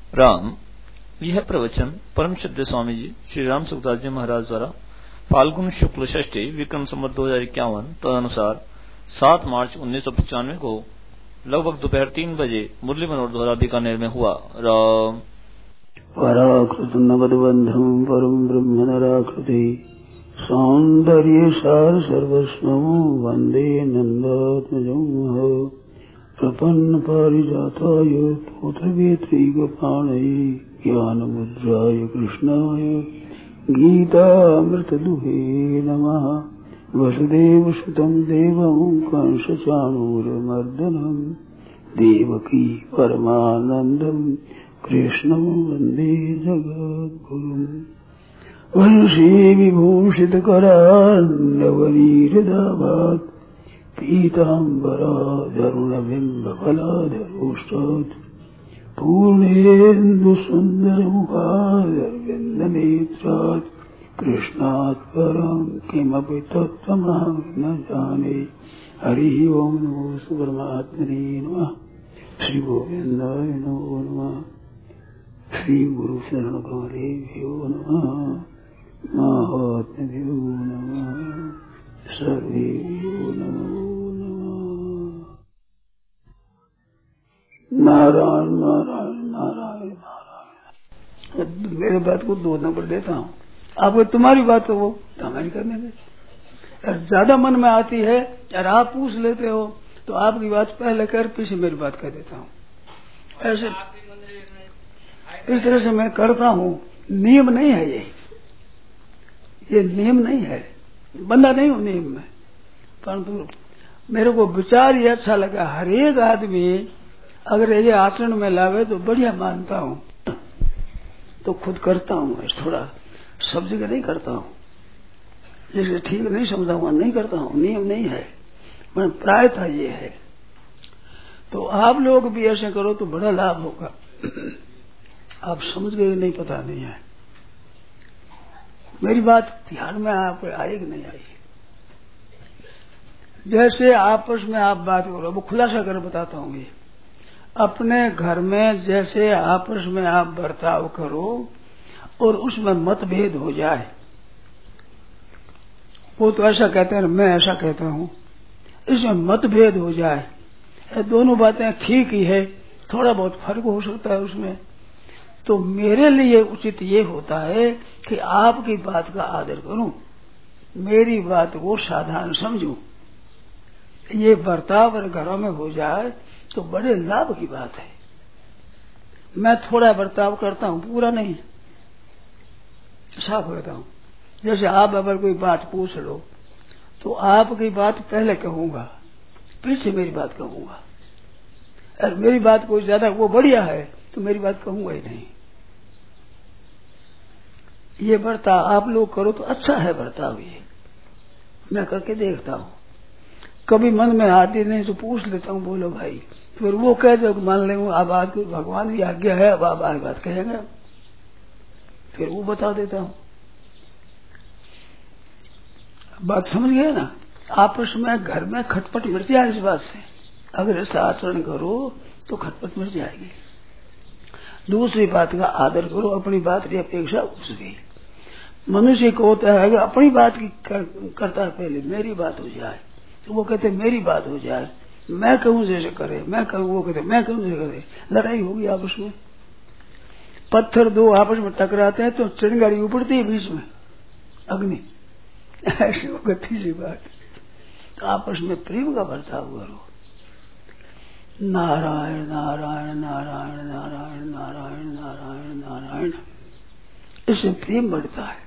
राम। यह प्रवचन परम श्रद्धेय स्वामी जी श्री राम सुखदास जी महाराज द्वारा फाल्गुन शुक्ल षष्ठी विक्रम संवत 2051 तदनुसार 7 मार्च 1995 को लगभग दोपहर 3 बजे मुरली मनोहर द्वारा बीकानेर में हुआ। राम। पराकृत नवदबंधम परम ब्रह्म नराकृति सौंदर्य सार सर्वस्वम वंदे नंदात्मजं प्रपन्न पारिजाताय पुत्रवेत्री गोपाणये ज्ञानमुद्राय कृष्णाय गीतामृतदुहे नमः। वसुदेवसुतं देवं कंसचाणूरमर्दनं देवकी परमानन्दं कृष्णं वन्दे जगद्गुरुम्। वंशी विभूषितकरान्नवनीरदाभात् पीताम्बराधरुणबिम्बफलाधरोष्टात् पूर्णेन्दुसुन्दरमुखादरविन्दनेत्रात् कृष्णात् परं किमपि तत्त्वमहं न जाने। हरिः ओं नमो परमात्मने नमः। श्री गोविन्दाय नमो नमः। श्री गुरु शरण कमलेभ्यो नमः। महात्म्यो नमः। सर्वेभ्यो नमो नमः। नारायण नारायण नारायण नारायण। मेरे बात को 2 नंबर देता हूँ। आपको तुम्हारी बात तो वो हमारी करने में ज्यादा मन में आती है और आप पूछ लेते हो तो आपकी बात पहले कर पीछे मेरी बात कर देता हूँ। ऐसे इस तरह से मैं करता हूँ। नियम नहीं है ये नियम नहीं है। बंदा नहीं हूँ नियम में, परंतु मेरे को विचार ये अच्छा लगा। हर एक आदमी अगर ये आचरण में लावे तो बढ़िया मानता हूँ, तो खुद करता हूँ। थोड़ा सब जगह नहीं करता हूँ, जैसे ठीक नहीं समझा हुआ नहीं करता हूँ। नियम नहीं है, मैं प्रायतः ये है। तो आप लोग भी ऐसे करो तो बड़ा लाभ होगा। आप समझ गए नहीं, पता नहीं है। मेरी बात ध्यान में आप आई कि नहीं आई? जैसे आपस में आप बात करो, वो खुलासा कर बताता हूँ। ये अपने घर में जैसे आपस में आप बर्ताव करो और उसमें मतभेद हो जाए, वो तो ऐसा कहते हैं मैं ऐसा कहता हूँ, इसमें मतभेद हो जाए, दोनों बातें ठीक ही है, थोड़ा बहुत फर्क हो सकता है उसमें, तो मेरे लिए उचित ये होता है कि आपकी बात का आदर करूं, मेरी बात को साधारण समझूं। ये बर्ताव घरों में हो जाए तो बड़े लाभ की बात है। मैं थोड़ा बर्ताव करता हूं, पूरा नहीं, साफ कहता हूं। जैसे आप अगर कोई बात पूछ लो तो आपकी बात पहले कहूंगा, पीछे मेरी बात कहूंगा। और मेरी बात कोई ज्यादा वो बढ़िया है तो मेरी बात कहूंगा ही नहीं। ये बर्ताव आप लोग करो तो अच्छा है बर्ताव। ये मैं करके देखता हूँ। कभी मन में आती नहीं तो पूछ लेता हूँ, बोलो भाई, फिर वो कह दो मान लेंगे अब आज कोई भगवान की आज्ञा है, अब आप आज बात कहेंगे, फिर वो बता देता हूँ। बात समझ गए ना? आपस में घर में खटपट मिट जाए इस बात से। अगर ऐसा आचरण करो तो खटपट मिट जाएगी। दूसरी बात का आदर करो, अपनी बात की अपेक्षा उसकी। मनुष्य को होता है कि अपनी बात की करता है, पहले मेरी बात हो जाए, तो वो कहते मेरी बात हो जाए, मैं कहूं जैसे करे, मैं कहूं वो कहते मैं कहूं जैसे करे। लड़ाई होगी आपस में। पत्थर दो आपस में टकराते हैं तो चिंगारी उपड़ती है बीच में, अग्नि। ऐसी वो गति सी बात। तो आपस में प्रेम का बर्ताव करो। नारायण नारायण नारायण नारायण नारायण नारायण नारायण, इससे प्रेम बढ़ता है।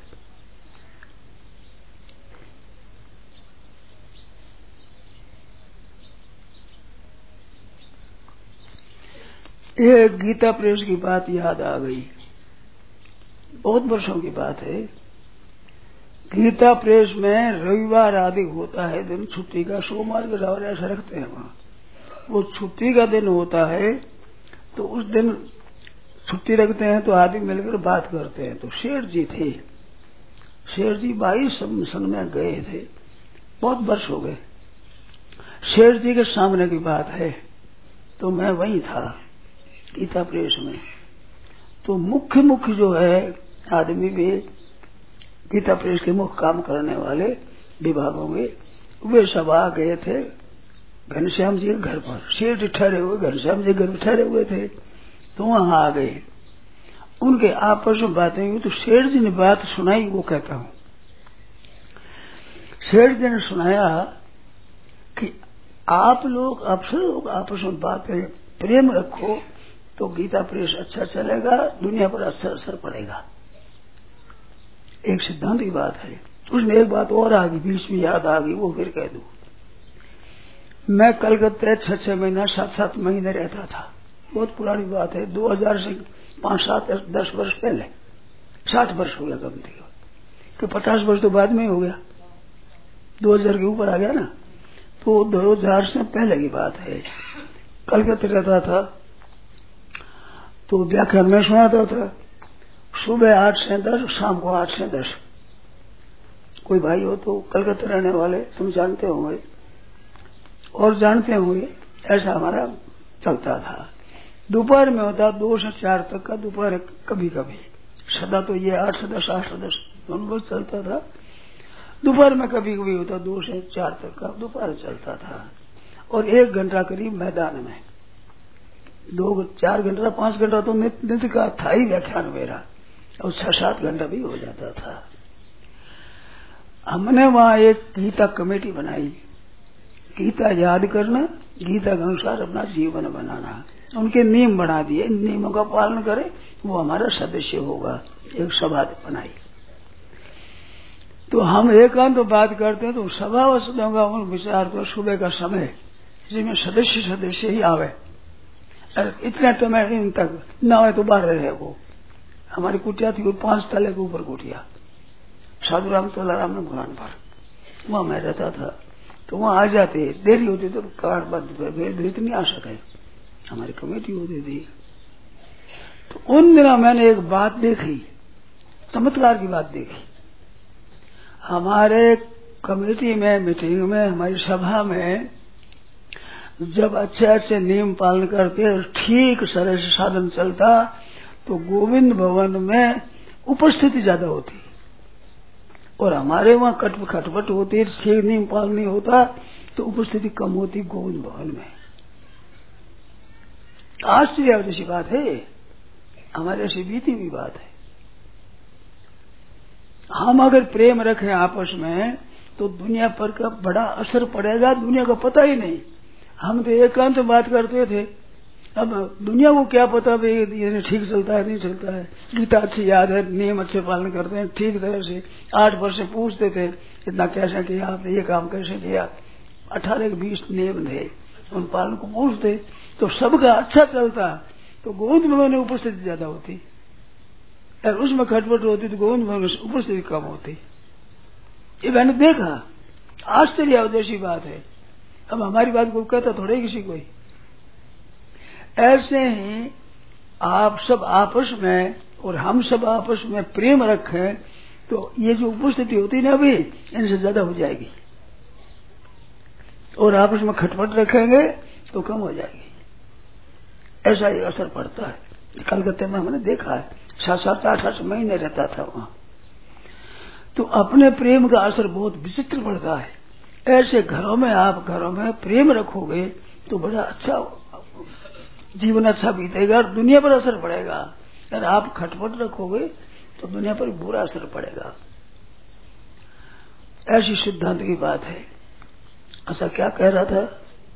ये गीता प्रेस की बात याद आ गई। बहुत वर्षों की बात है। गीता प्रेस में रविवार आदि होता है दिन छुट्टी का, सोमवार के रविवार ऐसा रखते हैं वहां। वो छुट्टी का दिन होता है तो उस दिन छुट्टी रखते हैं तो आदमी मिलकर बात करते हैं। तो शेर जी थे, शेर जी 22 सन में गए थे, बहुत वर्ष हो गए। शेर जी के सामने की बात है, तो मैं वहीं था गीता प्रेस में। तो मुख्य जो है आदमी भी गीता प्रेस के मुख्य काम करने वाले विभागों में वे सब आ गए थे घनश्याम जी के घर पर। सेठ ठहरे हुए घनश्याम जी घर पर ठहरे हुए थे, तो वहां आ गए। उनके आपस में बातें हुई, तो सेठ जी ने बात सुनाई। वो कहता हूं, सेठ जी ने सुनाया कि आप लोग अफसर लोग आपस में बातें प्रेम रखो तो गीता प्रेस अच्छा चलेगा, दुनिया पर अच्छा असर पड़ेगा। एक सिद्धांत की बात है। उसमें एक बात और आ गई, बीच में याद आ गई, वो फिर कह दूं। मैं कलकत्ते 6 महीना 7 महीने रहता था। बहुत पुरानी बात है, 2000 से 5, 7, 10 वर्ष पहले। 60 वर्ष हो गया कम से कम, 50 वर्ष तो बाद में ही हो गया, 2000 के ऊपर आ गया ना। तो 2000 से पहले की बात है। कलकत्ते रहता था तो व्याख्यान में सुनाता था, सुबह 8 से 10, शाम को 8 से 10। कोई भाई हो तो कलकत्ते रहने वाले तुम जानते होंगे और जानते होंगे, ऐसा हमारा चलता था। दोपहर में होता 2 से 4 तक का दोपहर, कभी कभी सदा तो ये 8 से 10 8 से 10 दोनों बस चलता था। दोपहर में कभी कभी होता 2 से 4 तक का दोपहर चलता था। और 1 घंटा करीब मैदान में, 2 4 घंटा 5 घंटा तो नित्य का था ही व्याख्यान मेरा, और 6-7 घंटा भी हो जाता था। हमने वहां एक गीता कमेटी बनाई, गीता याद करना, गीता के अनुसार अपना जीवन बनाना। उनके नियम बना दिए, इन नियमों का पालन करे वो हमारा सदस्य होगा। एक सभा बनाई, तो हम एकांत तो बात करते हैं, तो सभा वसदों का उन विचार को सुबह का समय जिसमें सदस्य ही आवे, इतना समय इन तक न आए तो बाहर रहे। वो हमारी कुटिया थी, 5 तले के ऊपर कुटिया, साधु राम तुलाराम ने भगवान पर, वहां मैं रहता था। तो वहां आ जाते, देरी होती तो कार बंद नहीं आ सके, हमारी कमेटी होती थी। तो उन दिनों मैंने एक बात देखी, चमत्कार की बात देखी। हमारे कमेटी में, मीटिंग में, हमारी सभा में जब अच्छे नियम पालन करते और ठीक तरह से साधन चलता, तो गोविंद भवन में उपस्थिति ज्यादा होती, और हमारे वहां खटपट होती, ठीक नियम पालन नहीं होता तो उपस्थिति कम होती गोविंद भवन में। आश्चर्य जैसी बात है, हमारे ऐसी बीती हुई बात है। हम अगर प्रेम रखें आपस में तो दुनिया पर का बड़ा असर पड़ेगा, दुनिया का पता ही नहीं। हम तो एकांत बात करते थे, अब दुनिया को क्या पता भाई ये ठीक चलता है नहीं चलता है। गीता अच्छी याद है, नियम अच्छे पालन करते हैं ठीक तरह से। 8 वर्ष से पूछते थे इतना कैसे किया आपने, ये काम कैसे किया। 18-20 नियम थे, उन पालन को पूछते तो सबका अच्छा चलता, तो गोविंद भवन में उपस्थिति ज्यादा होती, और उसमें खटपट होती तो गोविंद भवन में उपस्थिति कम होती। ये मैंने देखा, आश्चर्य जैसी बात है। अब हमारी बात को कहता थोड़े किसी कोई। ऐसे ही आप सब आपस में और हम सब आपस में प्रेम रखें तो ये जो उपस्थिति होती ना अभी, इनसे ज्यादा हो जाएगी, और आपस में खटपट रखेंगे तो कम हो जाएगी। ऐसा ही असर पड़ता है। कलकत्ते में हमने देखा है, 7-7 8 महीने रहता था वहां, तो अपने प्रेम का असर बहुत विचित्र पड़ता है। ऐसे घरों में आप घरों में प्रेम रखोगे तो बड़ा अच्छा जीवन अच्छा बीतेगा और दुनिया पर असर पड़ेगा। अगर आप खटपट रखोगे तो दुनिया पर बुरा असर पड़ेगा। ऐसी सिद्धांत की बात है। ऐसा क्या कह रहा था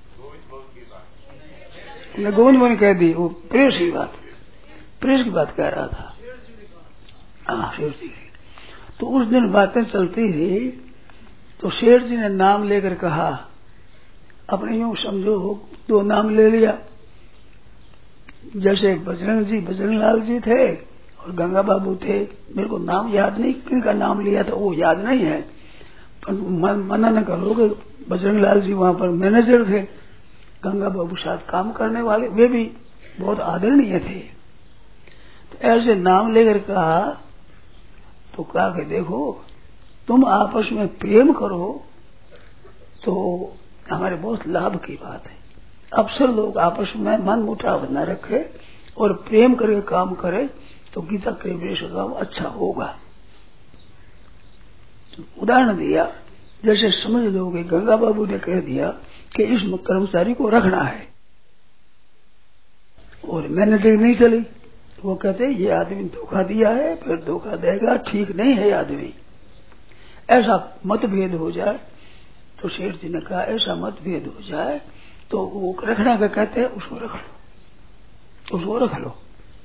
मैं, गोविंद भवन कह दी, वो प्रेस की बात कह रहा था। हाँ, शेर जी। तो उस दिन बातें चलती थी, तो शेर जी ने नाम लेकर कहा, अपने यूं समझो 2 नाम ले लिया, जैसे बजरंग लाल जी थे और गंगा बाबू थे। मेरे को नाम याद नहीं किनका नाम लिया था, वो याद नहीं है, पर मना न करोगे। बजरंग लाल जी वहां पर मैनेजर थे, गंगा बाबू साथ काम करने वाले, वे भी बहुत आदरणीय थे। तो ऐसे नाम लेकर कहा, तो कहा कि देखो तुम आपस में प्रेम करो तो हमारे बहुत लाभ की बात है। अक्सर लोग आपस में मन मुटाव न रखे और प्रेम करके काम करे तो गीता के उपदेश होगा वो अच्छा होगा। तो उदाहरण दिया, जैसे समझ लो कि गंगा बाबू ने कह दिया कि इस कर्मचारी को रखना है और मैनेजर नहीं चली, वो कहते ये आदमी धोखा दिया है, फिर धोखा देगा, ठीक नहीं है आदमी। ऐसा मतभेद हो जाए तो शेठ जी ने कहा ऐसा मतभेद हो जाए तो वो रखना का कहते हैं उसको रख लो, उसको रख लो।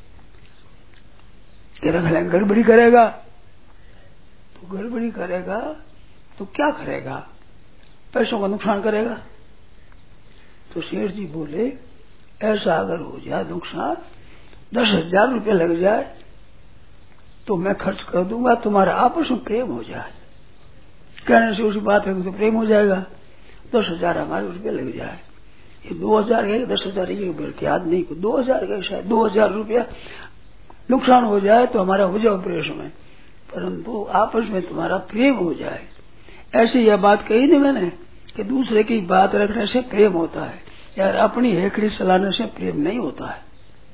कि रख लेंगे गड़बड़ी करेगा, तो गड़बड़ी करेगा तो क्या करेगा, पैसों का नुकसान करेगा। तो शेठ जी बोले ऐसा अगर हो जाए नुकसान 10,000 रुपये लग जाए तो मैं खर्च कर दूंगा, तुम्हारा आपस में प्रेम हो जाए। कहने से उसी बात है तो प्रेम हो जाएगा। 10,000 हमारे रुपये लग जाए, ये 2,000 है 10,000 एक याद नहीं, 2,000 का शायद 2,000 रुपया नुकसान हो जाए तो हमारा हो जाए प्रेम में, परंतु आपस में तुम्हारा प्रेम हो जाए। ऐसी यह बात कही थी मैंने कि दूसरे की बात रखने से प्रेम होता है, यार अपनी हेकड़ी चलाने से प्रेम नहीं होता है।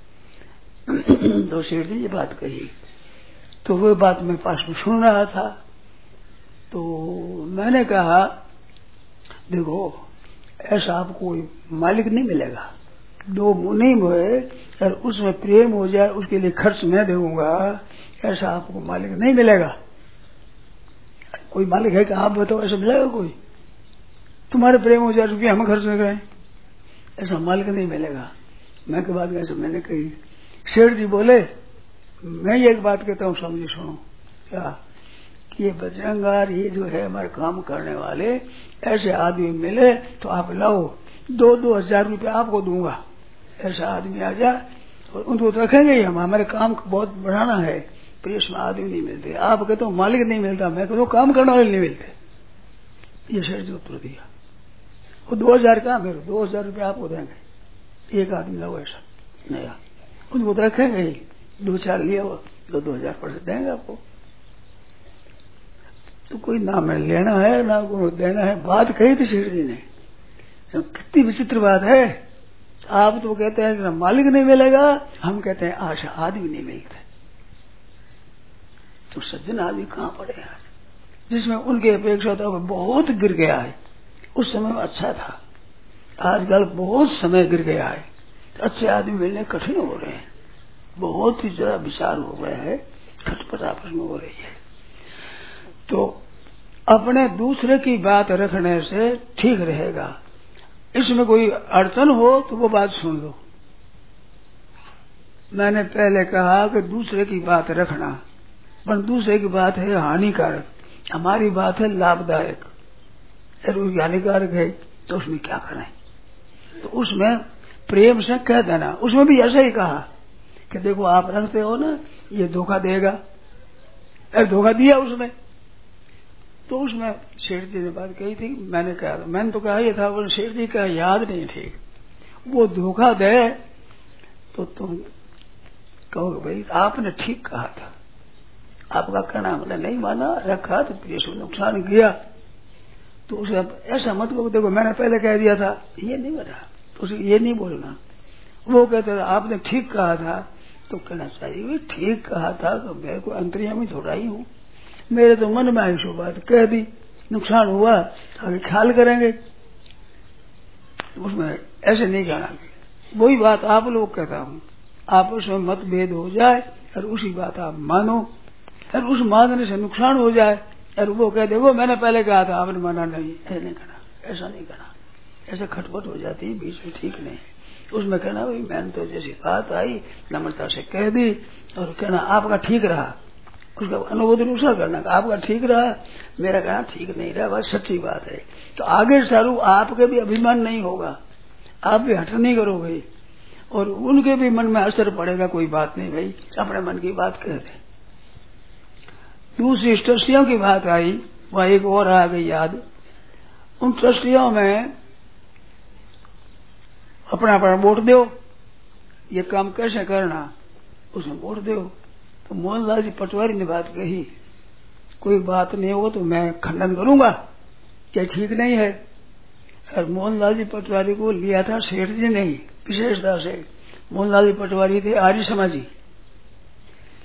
तो शेठ जी ये बात कही, तो वो बात मैं पास में सुन रहा था। तो मैंने कहा देखो ऐसा आपको कोई मालिक नहीं मिलेगा, 2 मुनीम हुए और उसमें प्रेम हो जाए उसके लिए खर्च मैं दूंगा, ऐसा आपको मालिक नहीं मिलेगा। कोई मालिक है कि आप बताओ ऐसा मिलेगा कोई? तुम्हारे प्रेम हो जाए रुपये हम खर्च में करें, ऐसा मालिक नहीं मिलेगा। मैं के बाद ऐसा मैंने कही। शेठ जी बोले मैं ये एक बात कहता हूँ समझी सुनो, क्या कि ये बजरंगार ये जो है हमारे काम करने वाले ऐसे आदमी मिले तो आप लाओ 2,000 रुपये आपको दूंगा। ऐसा आदमी आ जाए और उनको रखेंगे हम, हमारे काम को बहुत बढ़ाना है, प्रेस में आदमी नहीं मिलते। आप कहते हो मालिक नहीं मिलता, मैं कहता हूँ काम करने वाले नहीं मिलते। ये शेठ जी उत्तर दिया। वो 2,000 का मेरे 2,000 रुपये आपको देंगे, एक आदमी लाओ ऐसा नया, उनको रखेंगे 2-4 लिया वो 2,000 पर देंगे आपको। तो कोई ना मैं लेना है ना को देना है, बात कही थी शेठ जी ने। कितनी विचित्र बात है। आप तो कहते हैं कि मालिक नहीं मिलेगा, हम कहते हैं आशा आदमी नहीं मिलते। तो सज्जन आदमी कहाँ पड़े आज, जिसमें उनकी अपेक्षा तो बहुत गिर गया है। उस समय में अच्छा था, आजकल बहुत समय गिर गया है, तो अच्छे आदमी मिलने कठिन हो रहे हैं, बहुत ही ज्यादा विचार हो गया है, खटपट आपस में हो रही है। तो अपने दूसरे की बात रखने से ठीक रहेगा। इसमें कोई अड़चन हो तो वो बात सुन लो। मैंने पहले कहा कि दूसरे की बात रखना, पर दूसरे की बात है हानिकारक, हमारी बात है लाभदायक, हानिकारक है तो उसमें क्या करें। तो उसमें प्रेम से कह देना। उसमें भी ऐसा ही कहा कि देखो आप रखते हो ना ये धोखा देगा, धोखा दिया उसने। तो उसमें शेठ जी ने बात कही थी, मैंने तो कहा ये था, वो शेठ जी का याद नहीं ठीक, वो धोखा दे तो तुम कहोगे भाई आपने ठीक कहा था, आपका कहना हमने नहीं माना, रखा तो फिर नुकसान किया। तो उसे ऐसा मत कहो देखो मैंने पहले कह दिया था, ये नहीं बना, तो उसे ये नहीं बोलना। वो कहते था आपने ठीक कहा था, तो कहना चाहिए ठीक कहा था, तो मेरे को अंतर्यामी थोड़ा ही हूँ, मेरे तो मन में आई सो बात कह दी, नुकसान हुआ आगे ख्याल करेंगे। उसमें ऐसे नहीं कहना। वही बात आप लोग कहता हूँ, आपस में मतभेद हो जाए और उसी बात आप मानो, और उस मानने से नुकसान हो जाए और वो कह दे वो मैंने पहले कहा था आपने माना नहीं, ऐसा नहीं करना, ऐसा नहीं करना, ऐसे खटपट हो जाती है बीच में, ठीक नहीं। उसमें कहना भाई मैंने तो जैसी बात आई नम्रता से कह दी, और कहना आपका ठीक रहा, उसका अनुमोदन उसका करना, आपका ठीक रहा, मेरा कहना ठीक नहीं रहा, बस सच्ची बात है। तो आगे सारू आपके भी अभिमान नहीं होगा, आप भी हट नहीं करोगे और उनके भी मन में असर पड़ेगा, कोई बात नहीं भाई अपने मन की बात कह दे। दूसरी ट्रस्टियों की बात आई, वह एक और आ गई याद। उन ट्रस्टियों में अपना अपना वोट दो, ये काम कैसे करना उसमें वोट दो। तो मोहनलाल जी पटवारी ने बात कही, कोई बात नहीं हो तो मैं खंडन करूंगा, क्या ठीक नहीं है। और मोहनलाल जी पटवारी को लिया था सेठ जी नहीं, विशेषता से मोहनलाल जी पटवारी थे आर्य समाजी,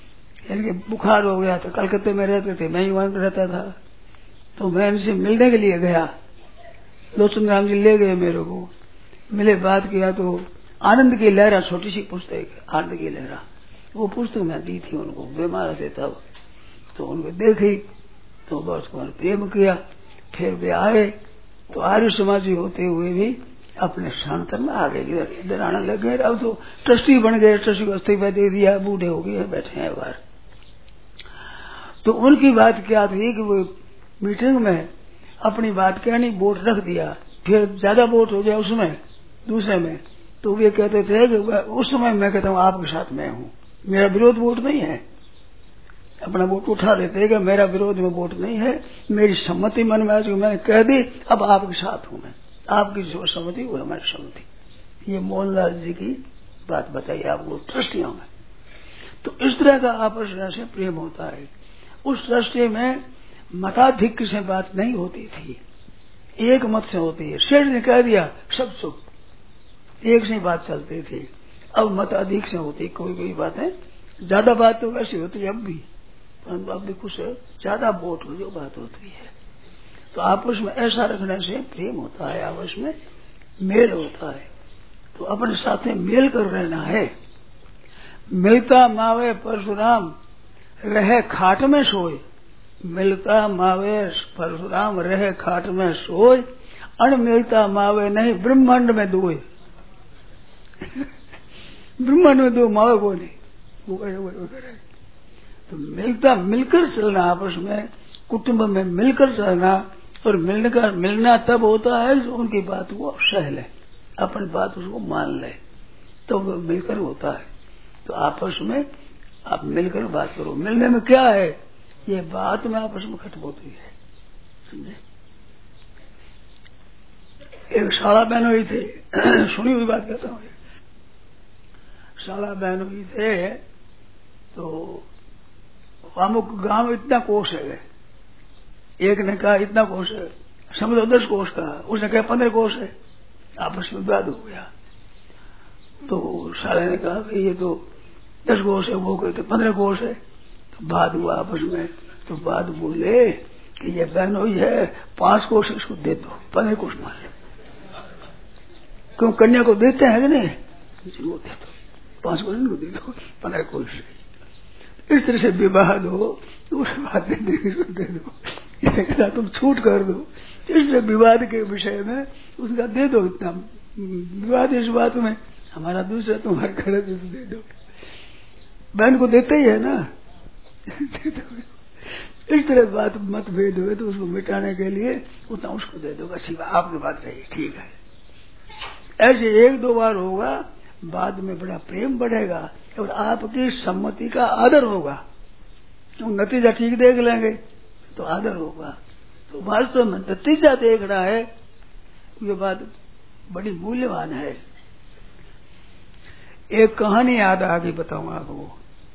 इनके बुखार हो गया तो कलकत्ते में रहते थे, मैं ही वहां रहता था। तो मैं इनसे मिलने के लिए गया, लोचन राम जी ले गए मेरे को। मिले, बात किया तो आनंद की लहरा, छोटी सी पुस्तक आनंद की लहरा, वो पुस्तक मैं दी थी उनको, बीमार थे तब। तो उनको देखी तो बस को प्रेम किया। फिर वे आए तो आर्य समाजी होते हुए भी अपने शांतन में आ गए, इधर आने लग गए। अब तो ट्रस्टी बन गए, ट्रस्टी को इस्तीफा दे दिया, बूढ़े हो गए, बैठे हैं बाहर। तो उनकी बात क्या थी कि वो मीटिंग में अपनी बात कहनी, वोट रख दिया, फिर ज्यादा वोट हो गया उसमें दूसरे में, तो वे कहते थे कि उस समय मैं कहता हूँ आपके साथ मैं हूँ, मेरा विरोध वोट नहीं है। अपना वोट उठा देते कि मेरा विरोध में वोट नहीं है, मेरी सम्मति मन में जो मैंने कह दी, अब आपके साथ हूँ मैं, आपकी जो सम्मति वो हमारी सम्मति। ये मोहनलाल जी की बात बताइए आपको ट्रस्टियों में। तो इस तरह का आपस में से प्रेम होता है। उस ट्रस्टी में मताधिक्य से बात नहीं होती थी, एक मत से होती है। शेर ने कह दिया सब चुप, एक से बात चलती थी। अब मताधिक से होती, कोई कोई बातें ज्यादा बात तो वैसी होती है अब भी, परंतु अब भी कुछ ज्यादा वोट हो जो बात होती है। तो आपस में ऐसा रखने से प्रेम होता है, आपस में मेल होता है। तो अपने साथ मेल कर रहना है। मिलता मावे परशुराम रहे खाट में सोए, मिलता मावे परशुराम रहे खाट में सोए, अण मिलता मावे नहीं ब्रह्मांड में दोए। ब्रह्मांड में दो मावे को नहीं, वो करे। तो मिलता मिलकर चलना, आपस में कुटुंब में मिलकर चलना। और मिलना तब होता है जो उनकी बात को सह ले, अपनी बात उसको मान ले, तो वो मिलकर होता है। तो आपस में आप मिलकर बात करो। मिलने में क्या है, ये बात में आपस में खत्म होती है, समझे। एक शाला बहन हुई थे, सुनी हुई बात कहता हूँ। शाला बहन हुई थे तो अमुक गांव इतना कोष है, एक ने कहा इतना कोष है, समझो 10 कोष का, उसने कहा 15 कोष है। आपस में विवाद हो गया। तो शाला ने कहा कि ये तो 10 कोष है, वो कहते 15 कोष है। तो बात हुआ आपस में। तो बात बोले कि ये बहन हुई है, 5 कोष इसको दे दो, 15 कोष मान लो। क्यों, कन्या को देते हैं कि नहीं, वो दे दो, 5 कोष इनको दे दो, 15 कोष। इस तरह से विवाद हो तो उस बात दे दो, ये कहता तुम छूट कर दो। इसलिए विवाद के विषय में उसका दे दो, इतना विवाद इस बात में, हमारा दूसरा तुम्हारा खर्च दे दो। बहन को देते ही है ना। इस तरह बात मतभेद हुए तो उसको मिटाने के लिए उतना उसको दे दो, बस आपकी बात रही, ठीक है। ऐसे 1-2 बार होगा, बाद में बड़ा प्रेम बढ़ेगा और आपकी सम्मति का आदर होगा। तो नतीजा ठीक देख लेंगे तो आदर होगा। तो वास्तव में नतीजा देखना है, ये बात बड़ी मूल्यवान है। एक कहानी याद आगे बताऊंगा आपको।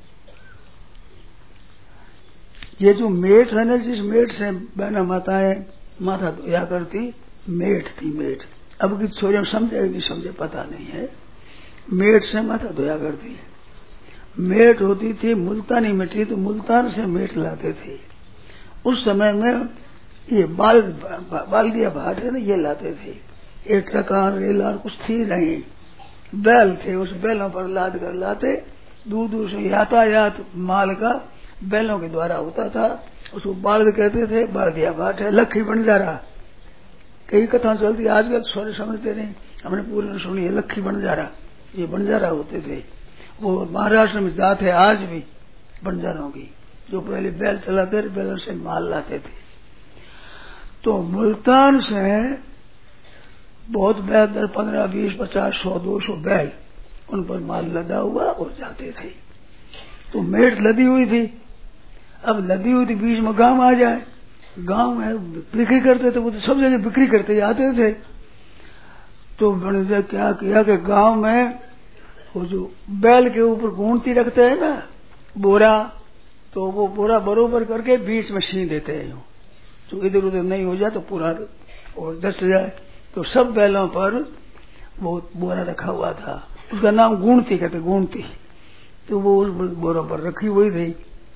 ये जो मेट है ना, जिस मेट से बहना माताएं माथा धोया करती, मेट थी मेट। अब की छोरियां समझे नहीं समझे पता नहीं है। मेट से माथा धोया करती है। मेट होती थी मुल्तानी मिट्टी, तो मुल्तान से मेट लाते थे। उस समय में ये बाल्दिया भाट है ना, ये लाते थे। एक ट्रकान रेलान कुछ थी नहीं, बैल थे, उस बैलों पर लाद कर लाते। दूर दूर से यातायात माल का बैलों के द्वारा होता था। उसको बाल्द कहते थे, बाल्दिया भाट है, लखी बंजारा। कई कथा चलती, आजकल थोड़े समझते नहीं, हमने पूरी सुनी है। लखी बंजारा, ये बंजारा होते थे। वो महाराष्ट्र में जात है आज भी बंजारों की, जो पहले बैल चलाते थे, बैलों से माल लाते थे। तो मुल्तान से बहुत बैल, 15, 20, 50, 100, 200 बैल, उन पर माल लदा हुआ और जाते थे। तो मेट लदी हुई थी। अब लदी हुई थी, बीच में गांव आ जाए, गांव में बिक्री करते थे, वो तो सब जगह बिक्री करते आते थे। तो मैंने क्या किया कि गांव में वो जो बैल के ऊपर गूंथी रखते हैं ना बोरा, तो वो बोरा बरोबर करके बीच में सी देते हैं, तो इधर उधर नहीं हो जाए तो पूरा और दस जाए। तो सब बैलों पर वो बोरा रखा हुआ था, उसका नाम गूंथी कहते, गूंथी। तो वो उस बोरा पर रखी हुई थी।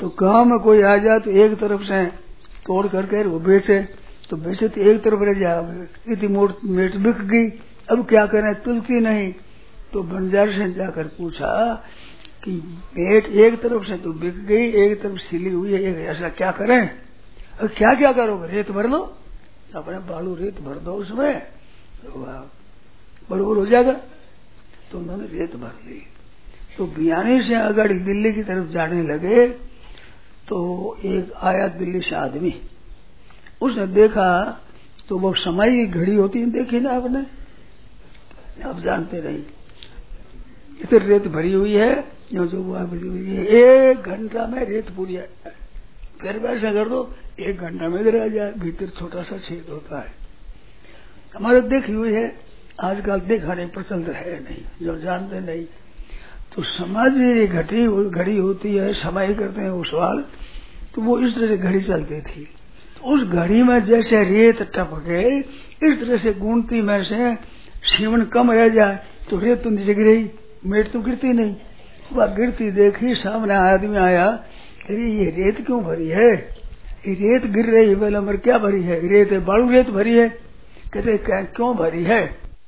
तो गांव में कोई आ जाए तो एक तरफ से तोड़ करके वो बेचे, तो बेचे तो एक तरफ रह जाए, इतनी मेट बिक गई, अब क्या करें, तुलती नहीं। तो बंजार से जाकर पूछा कि मेट एक तरफ से तो बिक गई, एक तरफ सिली हुई है, ऐसा क्या करें? अब क्या क्या करोगे? रेत भर लो, अपने बालू रेत भर दो उसमें, तो बरोबर हो जाएगा। तो उन्होंने रेत भर ली। तो बियानी से अगर दिल्ली की तरफ जाने लगे तो एक आया दिल्ली से आदमी, उसने देखा तो वो समय की घड़ी होती है, देखी ना आपने, आप जानते नहीं, इधर रेत भरी हुई है, जो भरी हुई है, 1 घंटा में रेत पूरी है। फिर वैसा कर दो, 1 घंटा में इधर आ जाए, भीतर छोटा सा छेद होता है। हमारे देखी हुई है, आजकल देखा नहीं, प्रचलित है नहीं, जो जानते नहीं। तो समाज में घड़ी होती है, समय करते हैं वो सवाल, तो वो इस तरह से घड़ी चलती थी। तो उस घड़ी में जैसे रेत टपके, इस तरह से गुणती में से सीवन कम रह जाए तो रेत तो नीचे गिरी, मेट तो गिरती नहीं। वह गिरती देखी, सामने आदमी आया, अरे ये रेत क्यों भरी है? ये रेत गिर रही है, बोला मर क्या भरी है? रेत है, बालू रेत भरी है। कहते क्यों भरी है?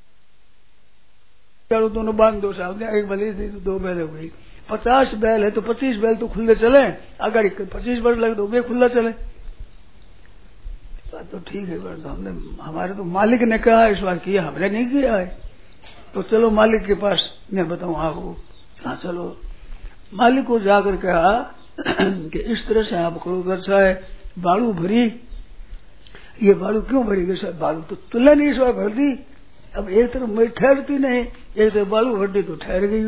चलो दोनों बांध दो साहब, एक बैल थी तो 2 बैल हो गई, 50 बैल है तो 25 बैल तो खुले चले, अगर 25 बैल लगे तो वे खुला चले। बात तो ठीक है, तो हमने, हमारे तो मालिक ने कहा इस बार किया, हमने नहीं किया है, तो चलो मालिक के पास मैं बताऊं आपको। हाँ चलो, मालिक को जाकर कहा कि इस तरह से आप करो, अच्छा है बालू भरी, ये बालू क्यों भरी? सर बालू तो तुला नहीं, इस बार भर दी, अब एक तरफ मैं ठहरती नहीं, एक तरफ बालू भर दी तो ठहर गई।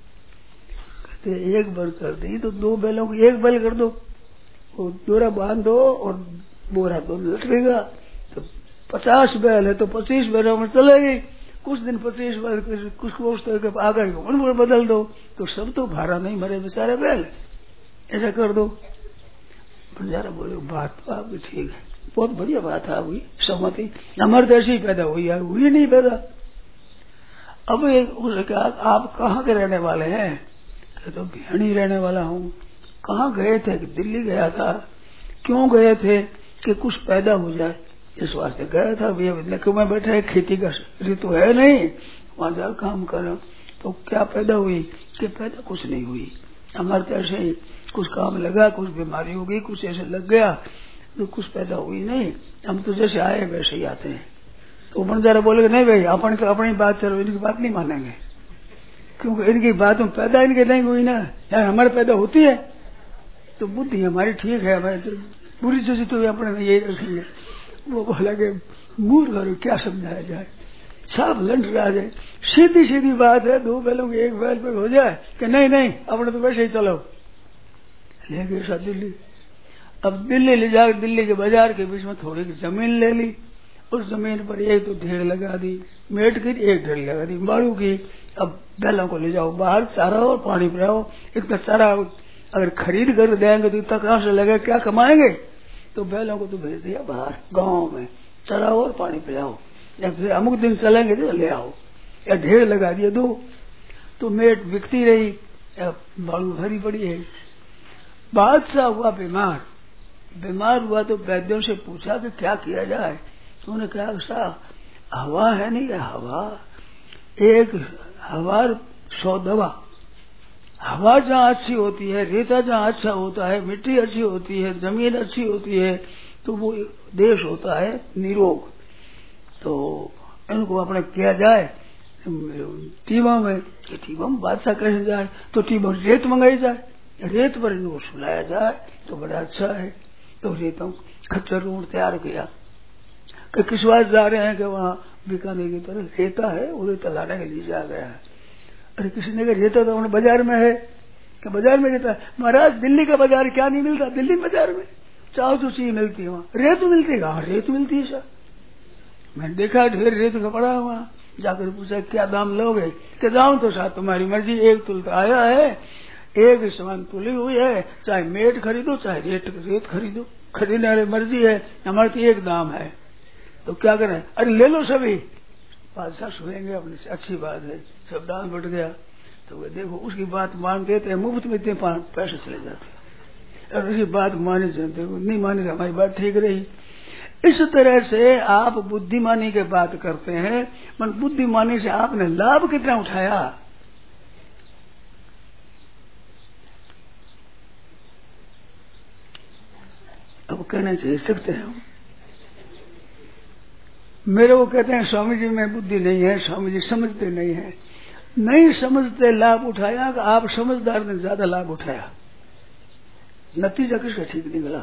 कहते एक बार कर दी तो 2 बैलों को 1 बैल कर दो, वो डोरा बांध दो और बोरा तो लटकेगा। तो 50 बैल है तो 25 बैलों में चलेगी, कुछ दिन 25 बैल, कुछ तो आकर उनको बदल दो, तो सब तो भाड़ा नहीं मरे बेचारे बैल, ऐसा कर दो। बंजारा बोले बात तो आपकी ठीक है, बहुत बढ़िया बात है आपकी, सहमति, हमारे तो ऐसी पैदा हुई है, हुई नहीं पैदा। अब उसने कहा आप कहाँ के रहने वाले हैं? तो भिवानी रहने वाला हूँ। कहाँ गए थे? दिल्ली गया था। क्यों गए थे? कि कुछ पैदा हो जाए, इस वास्ते गया था। भैया क्यों मैं बैठा है, खेती का ऋतु है नहीं, वहां जाकर काम करो। तो क्या पैदा हुई? कि पैदा कुछ नहीं हुई, हमारे तो ऐसे ही कुछ काम लगा, कुछ बीमारी हो गई, कुछ ऐसे लग गया, तो कुछ पैदा हुई नहीं, हम तो जैसे आए वैसे ही आते हैं। तो बंजारा बोले नहीं भाई, अपन तो अपनी बात चलो, इनकी बात नहीं मानेंगे, क्योंकि इनकी बात में पैदा इनके नहीं हुई ना, यार हमारे पैदा होती है। तो बुद्धि हमारी ठीक है, हमारी बुरी चीज तो अपने यही रखेंगे। वो बोला कि मूर्ख क्या समझाया जाए, साफ लंड रहा जाए, सीधी सीधी बात है, 2 बैलों की 1 बैल पे हो जाए कि नहीं अपने तो वैसे ही चलो। ले गए सा दिल्ली। अब दिल्ली ले जाकर दिल्ली के बाजार के बीच में थोड़ी जमीन ले ली, उस जमीन पर एक तो ढेर लगा दी, मेट की एक ढेर लगा दी बालू की। अब बैलों को ले जाओ बाहर, चारा और पानी पिलाओ। इतना चारा अगर खरीद कर देंगे तो इतना कहां से लगेगा, क्या कमाएंगे? तो बैलों को तो भेज दिया बाहर गांव में, चराओ और पानी पिलाओ, या फिर अमुक दिन चलेंगे तो ले आओ, या ढेर लगा दिया 2। तो मेट बिकती रही, बालू भरी पड़ी है। बादशाह हुआ बीमार हुआ तो वैद्यों से पूछा कि क्या किया जाए। तो उन्होंने कहा साहब हवा है नहीं, हवा एक हवा 100 दवा। हवा जहाँ अच्छी होती है, रेता जहाँ अच्छा होता है, मिट्टी अच्छी होती है, जमीन अच्छी होती है, तो वो देश होता है निरोग। तो इनको अपने किया जाए टीबा में, बादशाह कहे जाए तो टीबा रेत मंगाई जाए, रेत पर इनको सुलाया जाए तो बड़ा अच्छा है। तो रेतों खच्चर रोड तैयार किया कि किस बात जा रहे हैं कि वहाँ बीकानेर की तरफ रेता है, वो रेता लाने के लिए जा गया है। अरे किसी ने कहा रेता तो अपने बाजार में है, कि बाजार में रेता? महाराज दिल्ली का बाजार क्या नहीं मिलता? दिल्ली बाजार में चाहो तो चीज मिलती है, वहाँ रेत मिलती है। हाँ रेत मिलती है सर, मैंने देखा ढेर रेत का पड़ा है वहाँ। जाकर पूछा क्या दाम लोगे? कि दाम तो साहब तुम्हारी मर्जी, 1 तुल तो आया है, 1 समान तुली हुई है, चाहे मेट खरीदो चाहे रेत खरीदो, खरीदने वाली मर्जी है, हमारे तो 1 दाम है। तो क्या करें? अरे ले लो सभी। बादशाह सुनेंगे अपने से, अच्छी बात है, सब दाम बढ़ गया। तो वे देखो उसकी बात मानते थे, मुफ्त में इतने पैसे चले जाते। और ये बात मानी जाते नहीं मानी तो हमारी बात ठीक रही। इस तरह से आप बुद्धिमानी की बात करते हैं, मन बुद्धिमानी से आपने लाभ कितना उठाया। अब कहना चाहिए सकते हैं मेरे को कहते हैं स्वामी जी में बुद्धि नहीं है, स्वामी जी समझते नहीं है। नहीं समझते लाभ उठाया कि आप समझदार ने ज्यादा लाभ उठाया। नतीजा किसका ठीक निकला।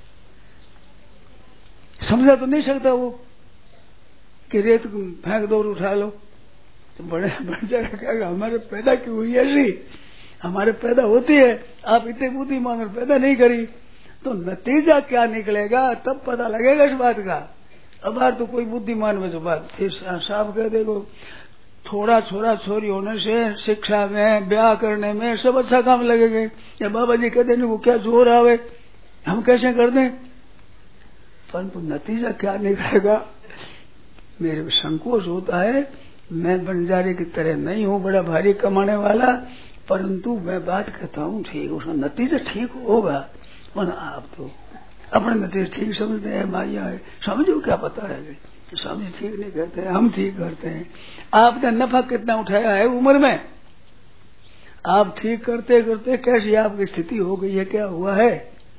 समझा तो नहीं सकता वो कि रेत फेंक दो और उठा लो तो बड़े जगह कहेगा हमारे पैदा क्यों हुई ऐसी, हमारे पैदा होती है, आप इतने बुद्धिमान और पैदा नहीं करी। तो नतीजा क्या निकलेगा तब पता लगेगा इस बात का। अब तो कोई बुद्धिमान में जो बात फिर साफ कह देखो, थोड़ा छोरा छोरी होने से शिक्षा में ब्याह करने में सब अच्छा काम लगेगा। या बाबा जी कहते हैं वो क्या जोर आवे हम कैसे कर दें, परंतु नतीजा क्या निकलेगा। मेरे को संकोच होता है, मैं बंजारे की तरह नहीं हूँ बड़ा भारी कमाने वाला, परंतु मैं बात कहता हूँ ठीक, उसका नतीजा ठीक होगा। पर आप तो अपने नतीजे ठीक समझते हैं, माया है, स्वामी जी को क्या पता है कि स्वामी जी ठीक नहीं करते हैं, हम ठीक करते हैं। आपने नफा कितना उठाया है उम्र में, आप ठीक करते करते कैसी आपकी स्थिति हो गई है, क्या हुआ है।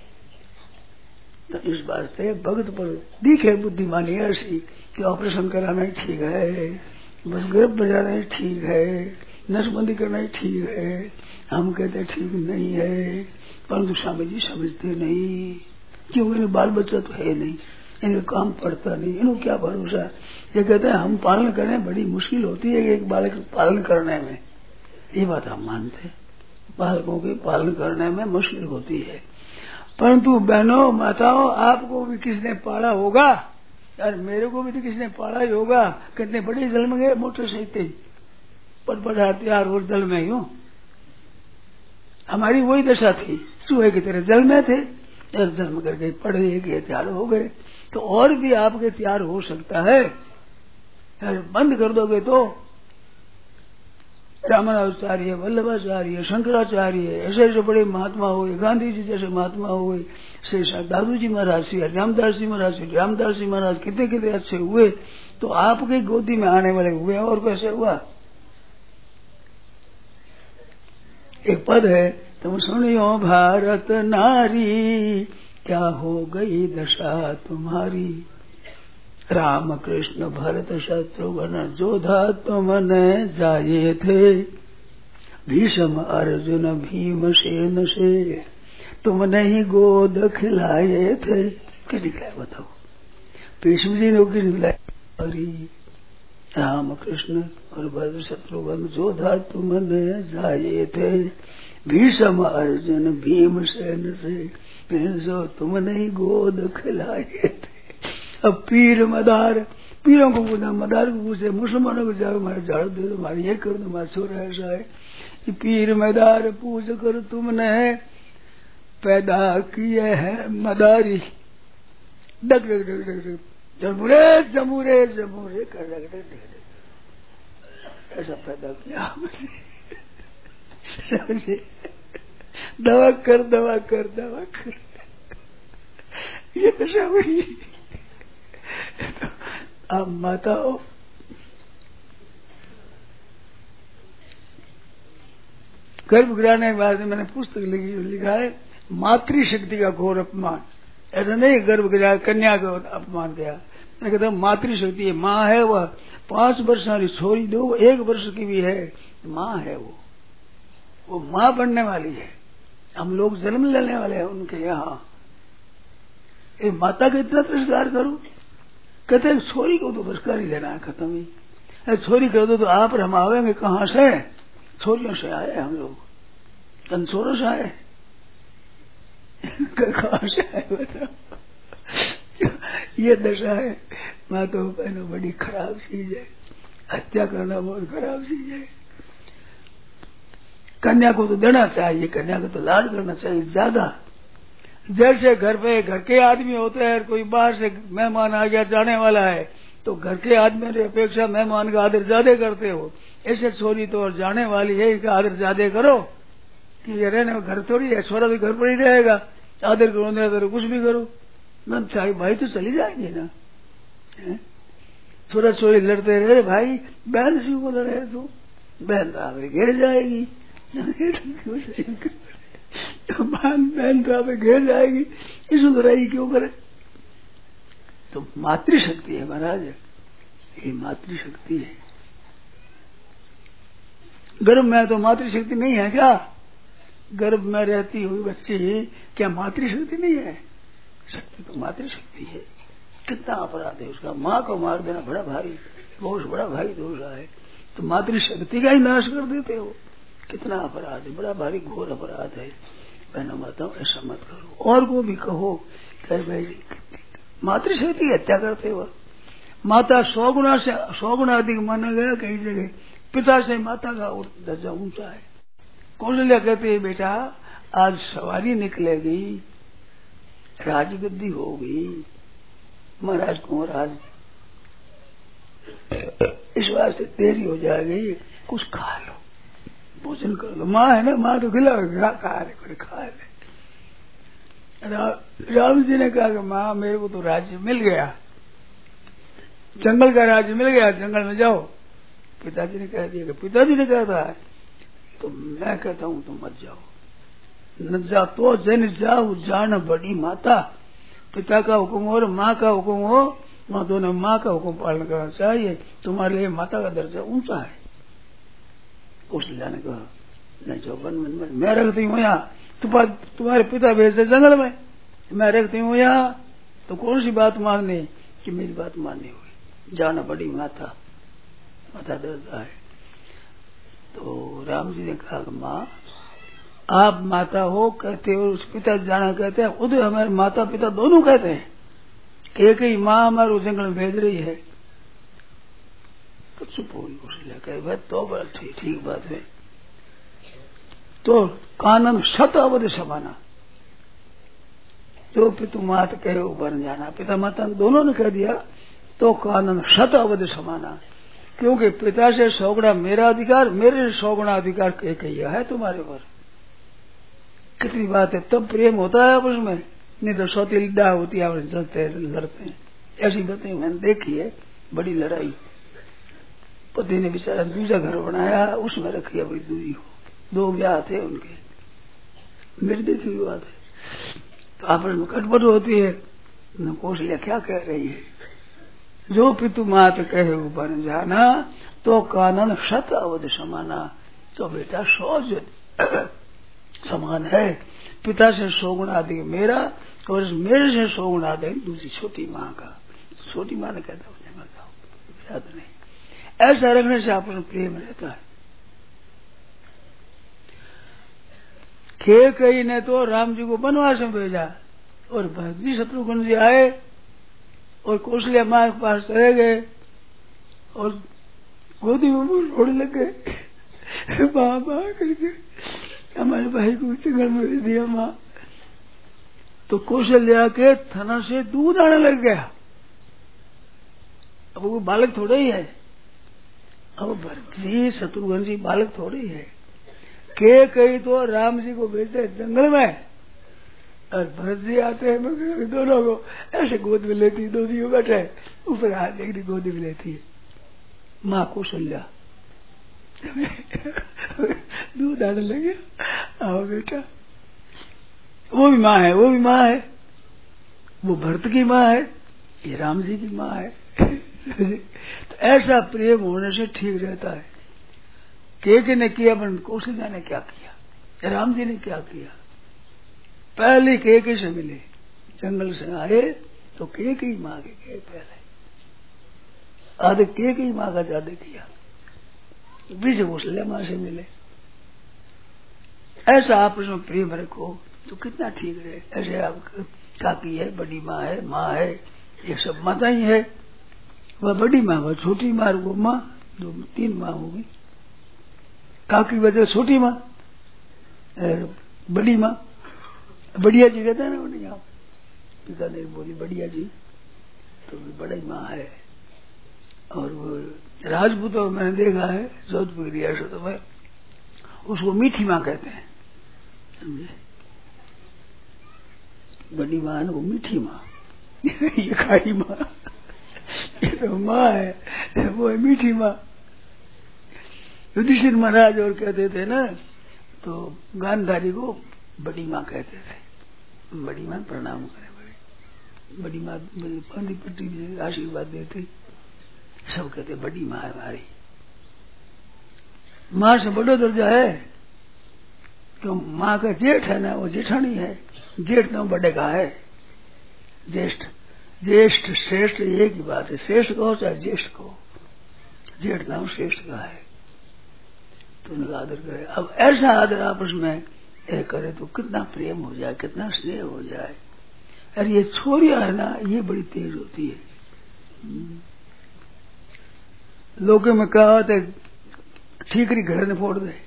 तो इस बात से भगत पर दिखे बुद्धिमानी ऐसी कि ऑपरेशन कराना ही ठीक है, बस गर्भ बजाना ही ठीक है, नसबंदी करना ही ठीक है। हम कहते ठीक नहीं है, परंतु स्वामी जी समझते नहीं, क्योंकि इन्हें बाल बच्चा तो है नहीं, इन्हें काम पड़ता नहीं, इन्हें क्या भरोसा। ये कहते हैं हम पालन करें, बड़ी मुश्किल होती है एक बालक पालन करने में। ये बात हम मानते हैं, बालकों के पालन करने में मुश्किल होती है, परंतु बहनों माताओं आपको भी किसने पाला होगा, यार मेरे को भी तो किसने पाला ही होगा। कितने बड़े जल में गए मोटर से पटपटा तैयार और जल में ही हो, हमारी वही दशा थी, चूहे की तरह जल में थे, जन्म करके पढ़े गए तैयार हो गए। तो और भी आपके तैयार हो सकता है, यार बंद कर दोगे तो रामानुजाचार्य, वल्लभाचार्य, शंकराचार्य ऐसे ऐसे बड़े महात्मा हुए, गांधी जी जैसे महात्मा हुए, श्री दादू जी महाराज, श्री रामदास जी महाराज, श्री रामदास जी महाराज कितने कितने अच्छे हुए, तो आपके गोदी में आने वाले हुए और कैसे हुआ। एक पद है, तुम सुनियो भारत नारी क्या हो गई दशा तुम्हारी, राम कृष्ण भरत शत्रुघ्न जोधा तुमने जाए थे, भीष्म अर्जुन भीमसेन से तुमने ही गोद खिलाए थे। किसी क्या बताओ, भीष्म जी ने किसी खिलाए, राम कृष्ण और भरत शत्रुघ्न जोधा तुमने जाए थे, भीष्म अर्जुन भीमसेन से जो तुमने ही गोद खिलाए थे। अब पीर मदार, पीरों को पूछा, मदार को पूछे, मुसलमानों को जाओ हमारे झाड़ू दे दो, हमारे ये कर दो, हमारा छोरा ऐसा है कि पीर मदार पूछ कर तुमने पैदा किए है मदारी, duck duck duck duck duck जमुरे जमुरे जमुरे कर डक डक डक, ऐसा पैदा किया समझे, दवा कर दवा कर दवा कर, ये दशा हुई। तो आप माताओं गर्भ गिराने के बाद मैंने पुस्तक लिखा है, मातृशक्ति का घोर अपमान। ऐसा नहीं गर्भ गिरा कन्या का अपमान किया, मैं कहता हूँ मातृशक्ति है, माँ है वह, 5 वर्ष वाली छोरी दो 1 वर्ष की भी है, माँ है वो माँ बनने वाली है। हम लोग जन्म लेने वाले हैं उनके यहाँ, माता का इतना तिरस्कार करो। कहते हैं छोरी को तो बस कर ही देना है, खत्म ही, छोरी कर दो तो आप हम आवेंगे कहाँ से, छोरियों से आए हम लोग, कंसोरों से आए, कहाँ से आए बताओ। ये दशा है माता बहनों, बड़ी खराब चीज है, हत्या करना बहुत खराब चीज है। कन्या को तो देना चाहिए, कन्या को तो लाड करना चाहिए ज्यादा। जैसे घर पे घर के आदमी होते हैं, कोई बाहर से मेहमान आ गया जाने वाला है तो घर के आदमी की अपेक्षा मेहमान का आदर ज्यादा करते हो, ऐसे छोरी तो और जाने वाली है, इसका आदर ज्यादा करो कि ये रहने घर थोड़ी है, छोरा तो घर पर ही रहेगा, आदर करो नहीं आदर कुछ भी करो, मैं चाहे भाई तो चली जाएंगे ना। छोरा छोरी लड़ते रहे, भाई बहन से को लड़े तो बहन तो आगे गिर जाएगी, बहन तो आगे गिर जाएगी, इसमें तो रही क्यों करे। तो मातृशक्ति है महाराज, ये मातृशक्ति है। गर्भ में तो मातृशक्ति नहीं है क्या? गर्भ में रहती हुई बच्ची क्या मातृशक्ति नहीं है? शक्ति तो मातृशक्ति है। कितना अपराध है उसका, माँ को मार देना बड़ा भारी, बहुत बड़ा भारी दोष है। तो मातृशक्ति का ही नाश कर देते हो, कितना अपराध है, बड़ा भारी घोर अपराध है। बहनों माताओं ऐसा मत करो। और को भी कहो भाई मातृशक्ति की हत्या करते हो। माता 100 गुना अधिक माना गया कई जगह, पिता से माता का दर्जा ऊंचा है। कौशल्या कहते हैं बेटा आज सवारी निकलेगी, राजगद्दी होगी, महाराज कुंवर आज इस वास्ते देरी हो जाएगी, कुछ खा लो, भोजन कर लो। माँ है ना, माँ तो खिला खा ले, कुछ खा ले। राम जी ने कहा कि माँ मेरे को तो राज्य मिल गया, जंगल का राज्य मिल गया, जंगल में जाओ। पिताजी ने कह दिया कि पिताजी ने कहा था तो मैं कहता हूँ तुम मत जाओ। न जा तो जन जाओ जान बड़ी माता, पिता का हुक्म और माँ का हुक्म हो, वहां दोनों माँ का हुक्म पालन करना चाहिए। तुम्हारे लिए माता का दर्जा ऊंचा है। कौशल्या ने कहा नहीं जाओ, वन मैं रखती हूँ यहाँ, तुम्हारे पिता भेजते जंगल में, मैं रखती हूँ यहाँ। तो कौन सी बात माननी कि मेरी बात माननी हुई, जाना बड़ी माता, माता दर्जा है। तो राम जी ने कहा कि माँ आप माता हो कहते हो, उस पिता जाना कहते हैं, खुद हमारे माता पिता दोनों कहते हैं कि एक ही माँ हमारे जंगल में भेज रही है। तो चुप हो गई, कहे भाई तो बड़ा ठीक बात है। तो कानन शत अवध समाना, जो पितु मात कहे वो बन जाना। पिता माता दोनों ने कह दिया तो कानन शत अवध समाना, क्योंकि पिता से 100 गुना मेरा अधिकार, मेरे से 100 गुना अधिकार कहिया है तुम्हारे पर। कितनी बात है, तब प्रेम होता है आपस में, नहीं तो सौतेली डाह होती है, जलते लड़ते हैं। ऐसी बातें मैंने देखी है, बड़ी लड़ाई। पति ने बेचारा दूसरा घर बनाया, उसमें रखी बड़ी दूरी हो, 2 ब्याह थे उनके, मेरी देखी हुई बात है। तो आपस में खटपट होती है। न कौशल्या क्या कह रही है, जो पितु मात कहे बन जाना तो कानन शत अवध समाना। तो बेटा 100 समान है, पिता से 100 गुना अधिक मेरा, और मेरे से 100 गुना अधिक दूसरी छोटी माँ का। छोटी माँ ने कहता मुझे मत जाओ, याद नहीं। ऐसा रखने से आपको प्रेम रहता है। कैकेयी ने तो राम जी को वनवास में भेजा, और भरत जी शत्रुघ्न जी आए और कौशल्या माँ के पास चले गए और गोदी में रोने लग गए, बाबा करके हमारे भाई को जंगल में भेज दिया माँ। तो कौशल्या के थना से दूध आने लग गया। अब वो बालक थोड़े ही है, अब भरत जी शत्रुघ्न जी बालक थोड़े ही है। कैकेयी तो राम जी को भेजते जंगल में, और भरत जी आते हैं दोनों को ऐसे गोद में लेती, दो दियो बैठे ऊपर हाथ देखती, गोद में लेती है माँ कौशल्या। दूध आने लगे, आओ बेटा। वो भी माँ है, वो भी माँ है, वो भरत की माँ है, ये राम जी की माँ है। तो ऐसा प्रेम होने से ठीक रहता है। कैकेयी ने किया, पर कौशल्या ने क्या किया, राम जी ने क्या किया। पहले कैकेयी से मिले, जंगल से आए तो कैकेयी माँ के गए पहले, आधे कैकेयी माँ का ज्यादा किया, बीच कौशल्या माँ से मिले। ऐसा आपस में प्रेम रखो तो कितना ठीक रहे। ऐसे आप काकी है, बड़ी माँ है, माँ है, ये सब माता ही है। वह बड़ी माँ, वह छोटी माँ, वो माँ, 2-3 माँ होगी। काकी वजह छोटी माँ, बड़ी माँ, बढ़िया जी कहते हैं ना उन्हें, यहाँ पिता ने बोली बढ़िया जी, तो बड़ी माँ है। और वो राजपूतों मैंने देखा है, जोधपुर की रियासत में उसको मीठी माँ कहते हैं, समझे। बड़ी माँ है वो मीठी माँ, ये खारी माँ, ये तो माँ है, वो है मीठी माँ। युधिष्ठिर महाराज और कहते थे ना, तो गांधारी को बड़ी माँ कहते थे, बड़ी माँ प्रणाम करे, बड़ी माँ पानी पट्टी से आशीर्वाद देते, सब कहते बड़ी माँ है हमारी। माँ से बड़ा दर्जा है, तो माँ का जेठ है ना वो जेठानी है, जेठ तो बड़े का है, ज्येष्ठ ज्येष्ठ श्रेष्ठ एक ही बात है, श्रेष्ठ कहो चाहे ज्येष्ठ कहो, जेठ नाम श्रेष्ठ का है, तो उनका आदर करे। अब ऐसा आदर आपस में करे तो कितना प्रेम हो जाए, कितना स्नेह हो जाए। अरे ये छोरियां है ना, ये बड़ी तेज होती है। लोगों में कहा होता है ठीकरी घर ने फोड़ दे,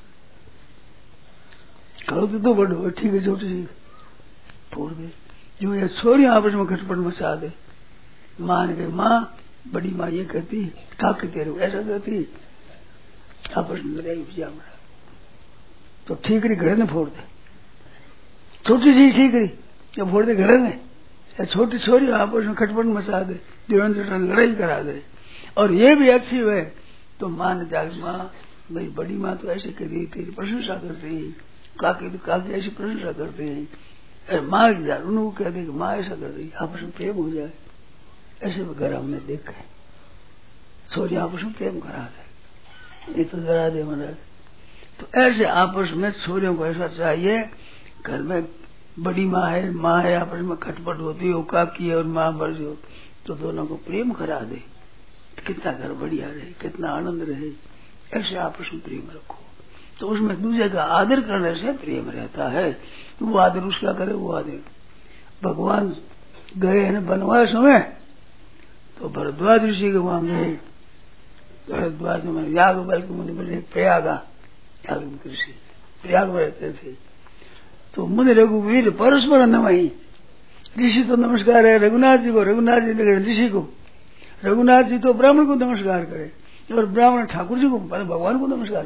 करो तो बड़ो ठीक है, छोटी सी फोड़ दे। जो ये छोरियां आपस में खटपट मचा दे, मां ने कही माँ, बड़ी माँ ये कहती काकी तेरे ऐसा कहती, आपस में लड़ाई उपजा बड़ा, तो ठीकरी घर ने फोड़ दे, छोटी सी ठीकरी जो फोड़ दे घर ने, छोटी छोरी आपस में खटपट मचा दे, जीवन लड़ाई करा दे। और ये भी अच्छी है तो माँ ने जाकर माँ भाई बड़ी माँ तो ऐसे करी, तेरी प्रशंसा करती है, काकी तो काकी ऐसी प्रशंसा करते हैं, अरे माँ उनको कह दे कि माँ ऐसा कर दी, आपस में प्रेम हो जाए। ऐसे घर हमने देखा है, छोरी आपस में प्रेम करा दे, ये तो डरा दे महाराज। तो ऐसे आपस में छोरियों को ऐसा चाहिए, घर में बड़ी माँ है आपस में खटपट होती हो, काकी है और माँ बड़ जो, तो दोनों को प्रेम करा दे, कितना घर बढ़िया रहे, कितना आनंद रहे। ऐसे आपस में प्रेम रखो, तो उसमें दूसरे का आदर करने से प्रेम रहता है। वो आदर उसका करे, वो आदर। भगवान गए हैं ना बनवास में, तो भरद्वाज ऋषि के वहां गए, भरद्वाज में याग बल के मुनि बने, प्रयागा ऋषि प्रयाग में रहते थे। तो मुनि रघुवीर परस्पर नमहि, ऋषि तो नमस्कार है रघुनाथ जी को, रघुनाथ जी ने ऋषि को, रघुनाथ जी तो ब्राह्मण को नमस्कार करे, और ब्राह्मण ठाकुर जी को भगवान को नमस्कार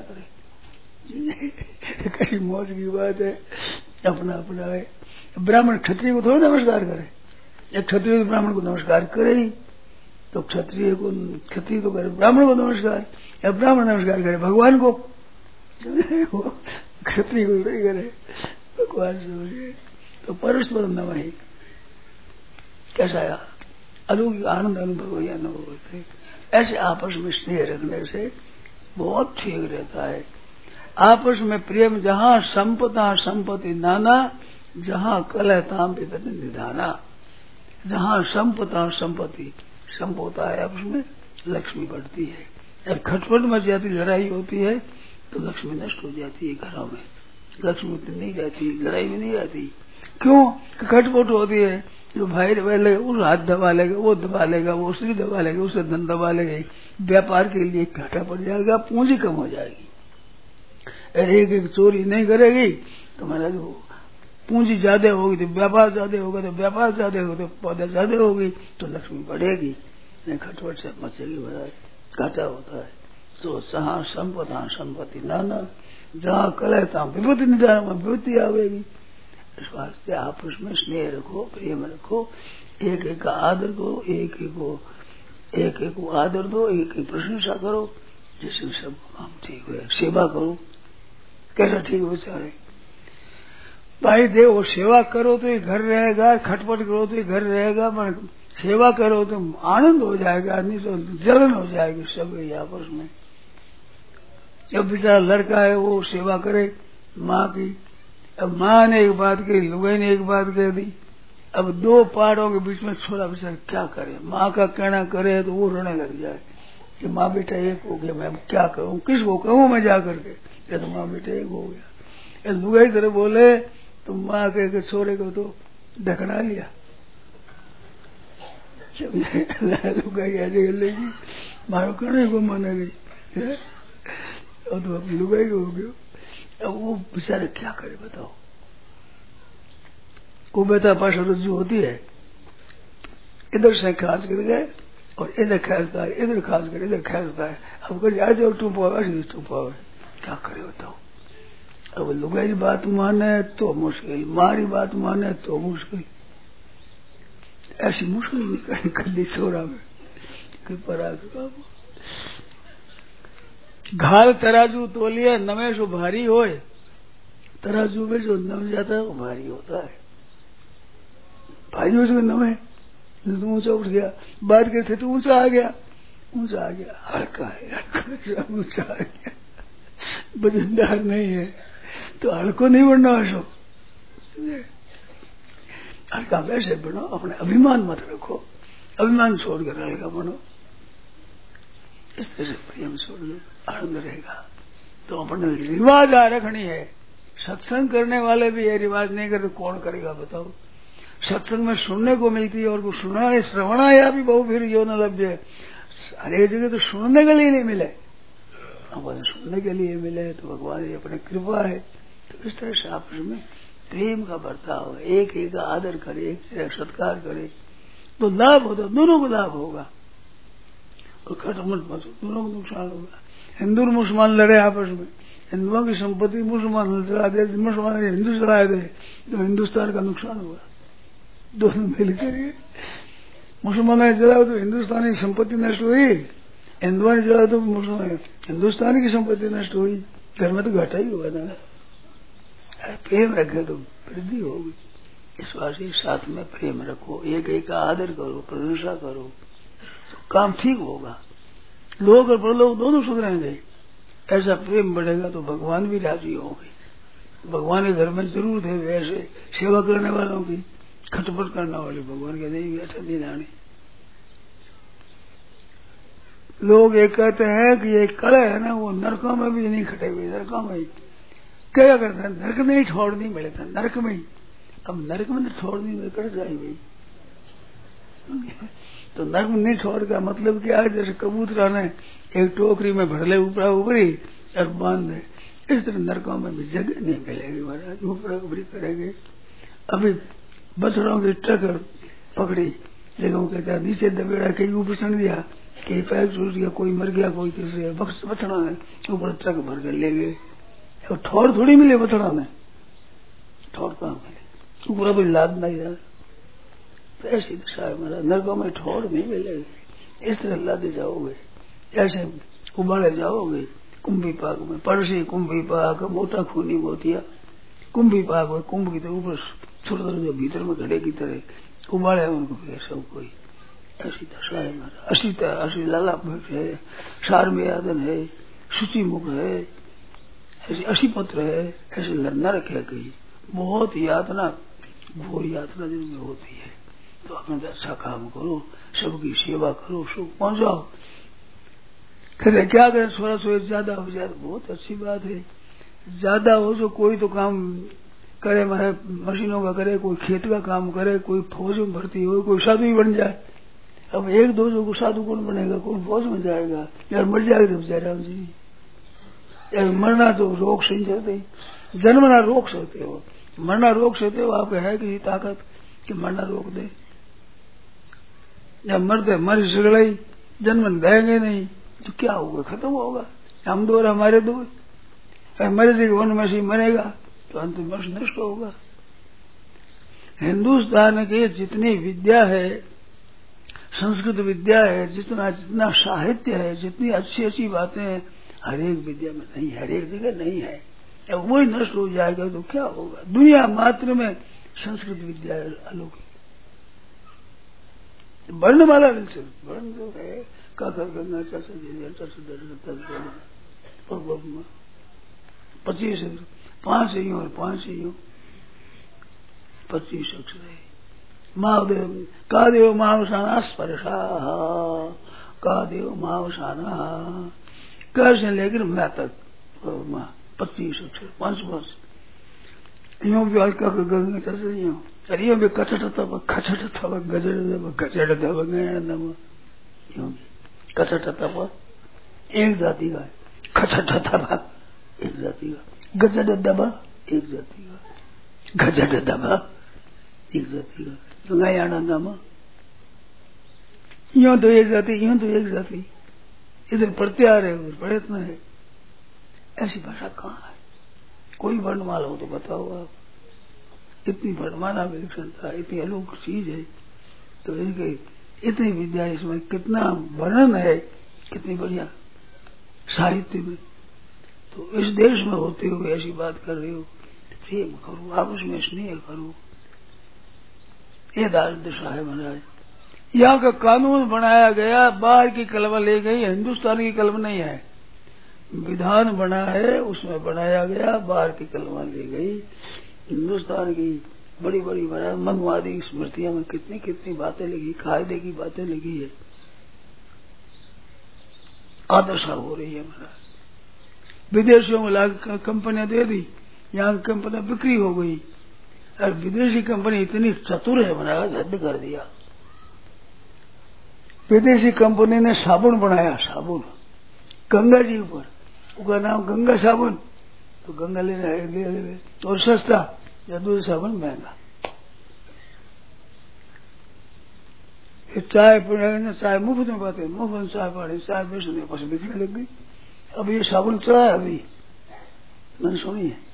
करे। कैसी मौज की बात है, अपना अपना है। ब्राह्मण क्षत्रिय को थोड़ा नमस्कार करे, एक क्षत्रिय तो ब्राह्मण को नमस्कार करे ही, तो क्षत्रिय तो करे ब्राह्मण को नमस्कार, या ब्राह्मण नमस्कार करे भगवान को, क्षत्रिय को नहीं करे भगवान से। तो परस्पर नमहि, कैसा अलौकिक आनंद अनुभव या अनुभव होते। ऐसे आपस में स्नेह रखने से बहुत ठीक रहता है। आपस में प्रेम, जहाँ संपदा संपत्ति नाना, जहाँ कलह ताम पितर निधाना। जहाँ संपदा संपत्ति, संप होता है आपस में लक्ष्मी बढ़ती है, और खटपट मच जाती, लड़ाई होती है तो लक्ष्मी नष्ट हो जाती है घरों में, लक्ष्मी तो नहीं रहती, लड़ाई में नहीं रहती। क्यों? खटपट होती है, जो भाई लेगा उस हाथ दबा लेगा, वो दबा लेगा, वो उसकी दबा लेगा, उससे धन दबा लेगा, व्यापार के लिए घाटा पड़ जाएगा, पूंजी कम हो जाएगी। एक एक चोरी नहीं करेगी तो महाराज पूंजी ज्यादा होगी, तो व्यापार ज्यादा होगा, तो व्यापार ज्यादा होगा, तो पौधा ज्यादा होगी, तो लक्ष्मी बढ़ेगी, नहीं खटपट से मचेगी महाराज, घाटा होता है। तो जहाँ संपदा संपत्ति नाना, जहाँ कलहता विभूति निधान, विभूति आवेगी। इस वास्ते आपस में स्नेह रखो, प्रेम रखो, एक एक का आदर करो, एक एक को आदर दो, एक एक प्रशंसा करो, जिससे सब काम ठीक हो। सेवा करो, कैसा ठीक हो बेचारे भाई देखो, सेवा करो तो ये घर रहेगा, खटपट करो तो ये घर रहेगा, पर सेवा करो तो आनंद हो जाएगा, नहीं तो जलन हो जाएगी सब आपस में। जब बेचारा लड़का है वो सेवा करे माँ की, अब माँ ने एक बात कही, लुगाई ने एक बात कह दी, अब दो पहाड़ों के बीच में छोड़ा बेचारा क्या करे, माँ का कहना करे तो वो रोने लग जाए कि माँ बेटा एक हो गया, मैं क्या करूँ, किसको कहूँ मैं जा करके, तो माँ बेटा एक हो गया। लुगाई तरह बोले तो माँ कह के छोरे को तो ढकना लिया, लुगाई ऐसे कर लेगी, मारो कहने को मानेगी, और तो अब लुगाई हो गया। अब वो बेचारे क्या करे बताओ, कुबेता पास रज्जू होती है, इधर से खास कर गए और इधर खींचता है, इधर खास कर इधर खींचता है, अब कर आज और टूपा क्या करे बताओ। अब लुगाई बात माने तो मुश्किल, मारी बात माने तो मुश्किल, ऐसी मुश्किल नहीं करनी सोरा में कृपा करो। घाल तराजू तोलिया नमे जो भारी होए, तराजू में जो नम जाता है वो भारी होता है। भारी हो जो नमे तो ऊंचा उठ गया, बात करते तो ऊंचा आ गया, ऊंचा आ गया, हल्का है, हल्का ऊंचा आ गया, वजनदार नहीं है तो हल्को नहीं बनना है। हल्का वैसे बनो, अपने अभिमान मत रखो, अभिमान छोड़कर हल्का बनो। इस तरह से प्रेम छोड़ दो, आनंद रहेगा। तो अपने रिवाज आ रखनी है। सत्संग करने वाले भी ये रिवाज नहीं करते, कौन करेगा बताओ। सत्संग में सुनने को मिलती है और कुछ सुना है, श्रवणाया भी बहु फिर यो न लभ्य। हर एक जगह तो सुनने के लिए नहीं मिले, अब सुनने के लिए मिले तो भगवान की अपनी कृपा है। तो इस तरह से आपस में प्रेम का बर्ताव, एक एक का आदर करे, एक से सत्कार करे तो लाभ होता, दोनों को लाभ होगा और खत्म मत दोनों को नुकसान होगा। हिंदू और मुसलमान लड़े आपस में, हिंदुओं की संपत्ति मुसलमान चला दे, मुसलमान हिंदू चला दे तो हिंदुस्तान का नुकसान होगा। दोनों मिलकर मुसलमानों ने चलाओ तो हिंदुस्तानी की संपत्ति नष्ट हुई, हिंदुओं ने चलाओ तो मुसलमान हिंदुस्तान की संपत्ति नष्ट हुई। घर में तो घाटा ही हुआ ना। प्रेम रखे तो वृद्धि होगी। इस वास्ते साथ में प्रेम रखो, एक एक का आदर करो, प्रशंसा करो तो काम ठीक होगा। लोग और परलोक दोनों सुधरेंगे। ऐसा प्रेम बढ़ेगा तो भगवान भी राजी होंगे। भगवान के घर में जरूर थे ऐसे सेवा करने वालों की, खटपट करने वाले भगवान के नहीं बैठे नहीं जाने। लोग एक कहते हैं कि ये कला है ना, वो नरकों में भी नहीं खटे हुए, नरकों में क्या करते हैं, नरक में ही छोड़नी मिलता, नरक में ही। अब नरक में तो छोड़नी में कर जाए भाई, तो नरक में नहीं छोड़ का मतलब क्या है, जैसे कबूतरा ने एक टोकरी में भर ले ऊपरा ऊपरी और बांध दे, इस तरह नरकों में भी जगह नहीं मिलेगी महाराज, ऊपरा ऊपरी करेंगे। अभी बछड़ों की टक्कर पकड़ी, लेकिन वो कहता नीचे दबेड़ा, कहीं ऊपर सड़ दिया, कहीं पैर टूट गया, कोई मर गया, कोई किसी बछड़ा है ऊपर ट्रक भर कर ले गए। और ठोर थोड़ी मिले बछड़ा में, ठोर कहाँ मिले, ऊपर भी लाद नहीं रहा। तो ऐसी दशा है मेरा, नरकों में ठोर नहीं मिलेगी। इस तरह लादे जाओगे, ऐसे उबाले जाओगे कुंभी पाक में, पड़ोसी कुंभी पाक, मोटा खूनी मोतिया कुंभी पाक में, कुंभ की तरह ऊपर छोटे जो भीतर में घड़े की तरह उबाले उनको फिर सब कोई। ऐसी दशा है मेरा। असीता असी लाला भट्ट है, सार में यादन है, सूची मुख है, ऐसी असी पत्र है, ऐसे नरक है कहीं। बहुत यातना, घोर यातना जिनमें होती है। तो अपने अच्छा काम करो, सबकी सेवा करो, सुख पहुंचाओ। कहते क्या करें, थोड़ा थोड़ा ज्यादा हो जाए तो बहुत अच्छी बात है। ज्यादा हो तो कोई तो काम करे, मशीनों का करे, कोई खेत का काम करे, कोई फौज में भर्ती हो, कोई साधु ही बन जाए। अब एक दो जो साधु कौन बनेगा, कौन फौज में जाएगा यार, मर जाएगा तो बेचारा जी। यार मरना तो रोक सही जाते, जन्मना रोक सकते हो, मरना रोक सकते हो। आप है कि ताकत कि मरना रोक दे, या मरते मर सगड़ाई, जन्म देंगे नहीं तो क्या होगा, खत्म होगा। हम दो और हमारे दो, मरे जी वन में से मरेगा तो अंतिम वर्ष नष्ट होगा। हिंदुस्तान की जितनी विद्या है, संस्कृत विद्या है, जितना जितना साहित्य है, जितनी अच्छी अच्छी बातें हैं, हर एक विद्या में नहीं, हर एक जगह नहीं है। अब वही नष्ट हो जाएगा तो क्या होगा। दुनिया मात्र में संस्कृत विद्या है अलौकिक। वर्ण वाला वर्ण जो है काकर गंगा चर्चा 25 5 ही और 5 ही 25 अक्षर है। महादेव का देव महावसाना स्पर्शा, का देव महावसाना कर से लेकर मैं तक 25 अक्षर 5 वर्ष। यूं भी हल्का गंगा चर्चा यूं, अरे यूं भी कचट तब खचट तब गजड़ तब गण कचट तब एक जाति का है, खचट दबा एक जाति का, गजड दबा एक जाति का, गजड दबा एक जाति का, गंगायाना नामा यूं तो एक जाति, यूं तो एक जाति, इधर प्रत्यार है उधर प्रयत्न है। ऐसी भाषा कहाँ है? कोई वर्णमाला हो तो बताओ आप। इतनी वर्णमाला विलक्षणता, इतनी अलौकिक चीज है। तो इनके इतनी विद्या, इसमें कितना वर्णन है, कितनी बढ़िया साहित्य में। तो इस देश में होते हुए ऐसी बात कर रहे हो, प्रेम करो, आपस में स्नेह करो। ये दास दशा है महाराज। यहाँ का कानून बनाया गया, बाहर की कलम ले गई, हिंदुस्तान की कलम नहीं है। विधान बना है, उसमें बनाया गया, बाहर की कलम ले गई। हिंदुस्तान की बड़ी बड़ी महाराज मनवादी स्मृतियों में कितनी कितनी बातें लिखी, कायदे की बातें लिखी है। आदशा हो रही है महाराज। विदेशियों में लाकर कंपनियां दे दी, यहाँ की कंपनियां बिक्री हो गई, और विदेशी कंपनी इतनी चतुर है महाराज, हद कर दिया। विदेशी कंपनी ने साबुन बनाया, साबुन गंगा जी ऊपर, उसका नाम गंगा साबुन। तो गंगा ले और सस्ता, या दूसरा साबुन महंगा। चाय पीने, चाय मुफ्त में पाते, मुफ्त में चाय पानी, चाय बेचने पास बिक्री लग गई। अब ये साबुन चला है, अभी मैंने सुनी है,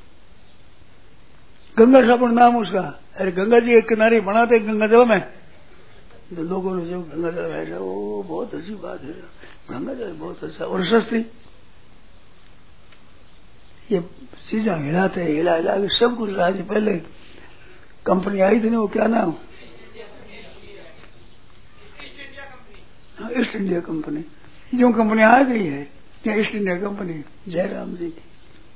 गंगा साबुन नाम उसका। अरे गंगा जी एक किनारे बनाते गंगा जल में, तो लोगों ने जो गंगा जल है, वो बहुत अच्छी बात है, गंगा जल बहुत अच्छा और सस्ती। ये चीजें हिलाते हिला हिला के सब कुछ। आज पहले कंपनी आई थी ना, वो क्या नाम, ईस्ट इंडिया कंपनी। जो कंपनी आ गई है, East India company, Jairam ji की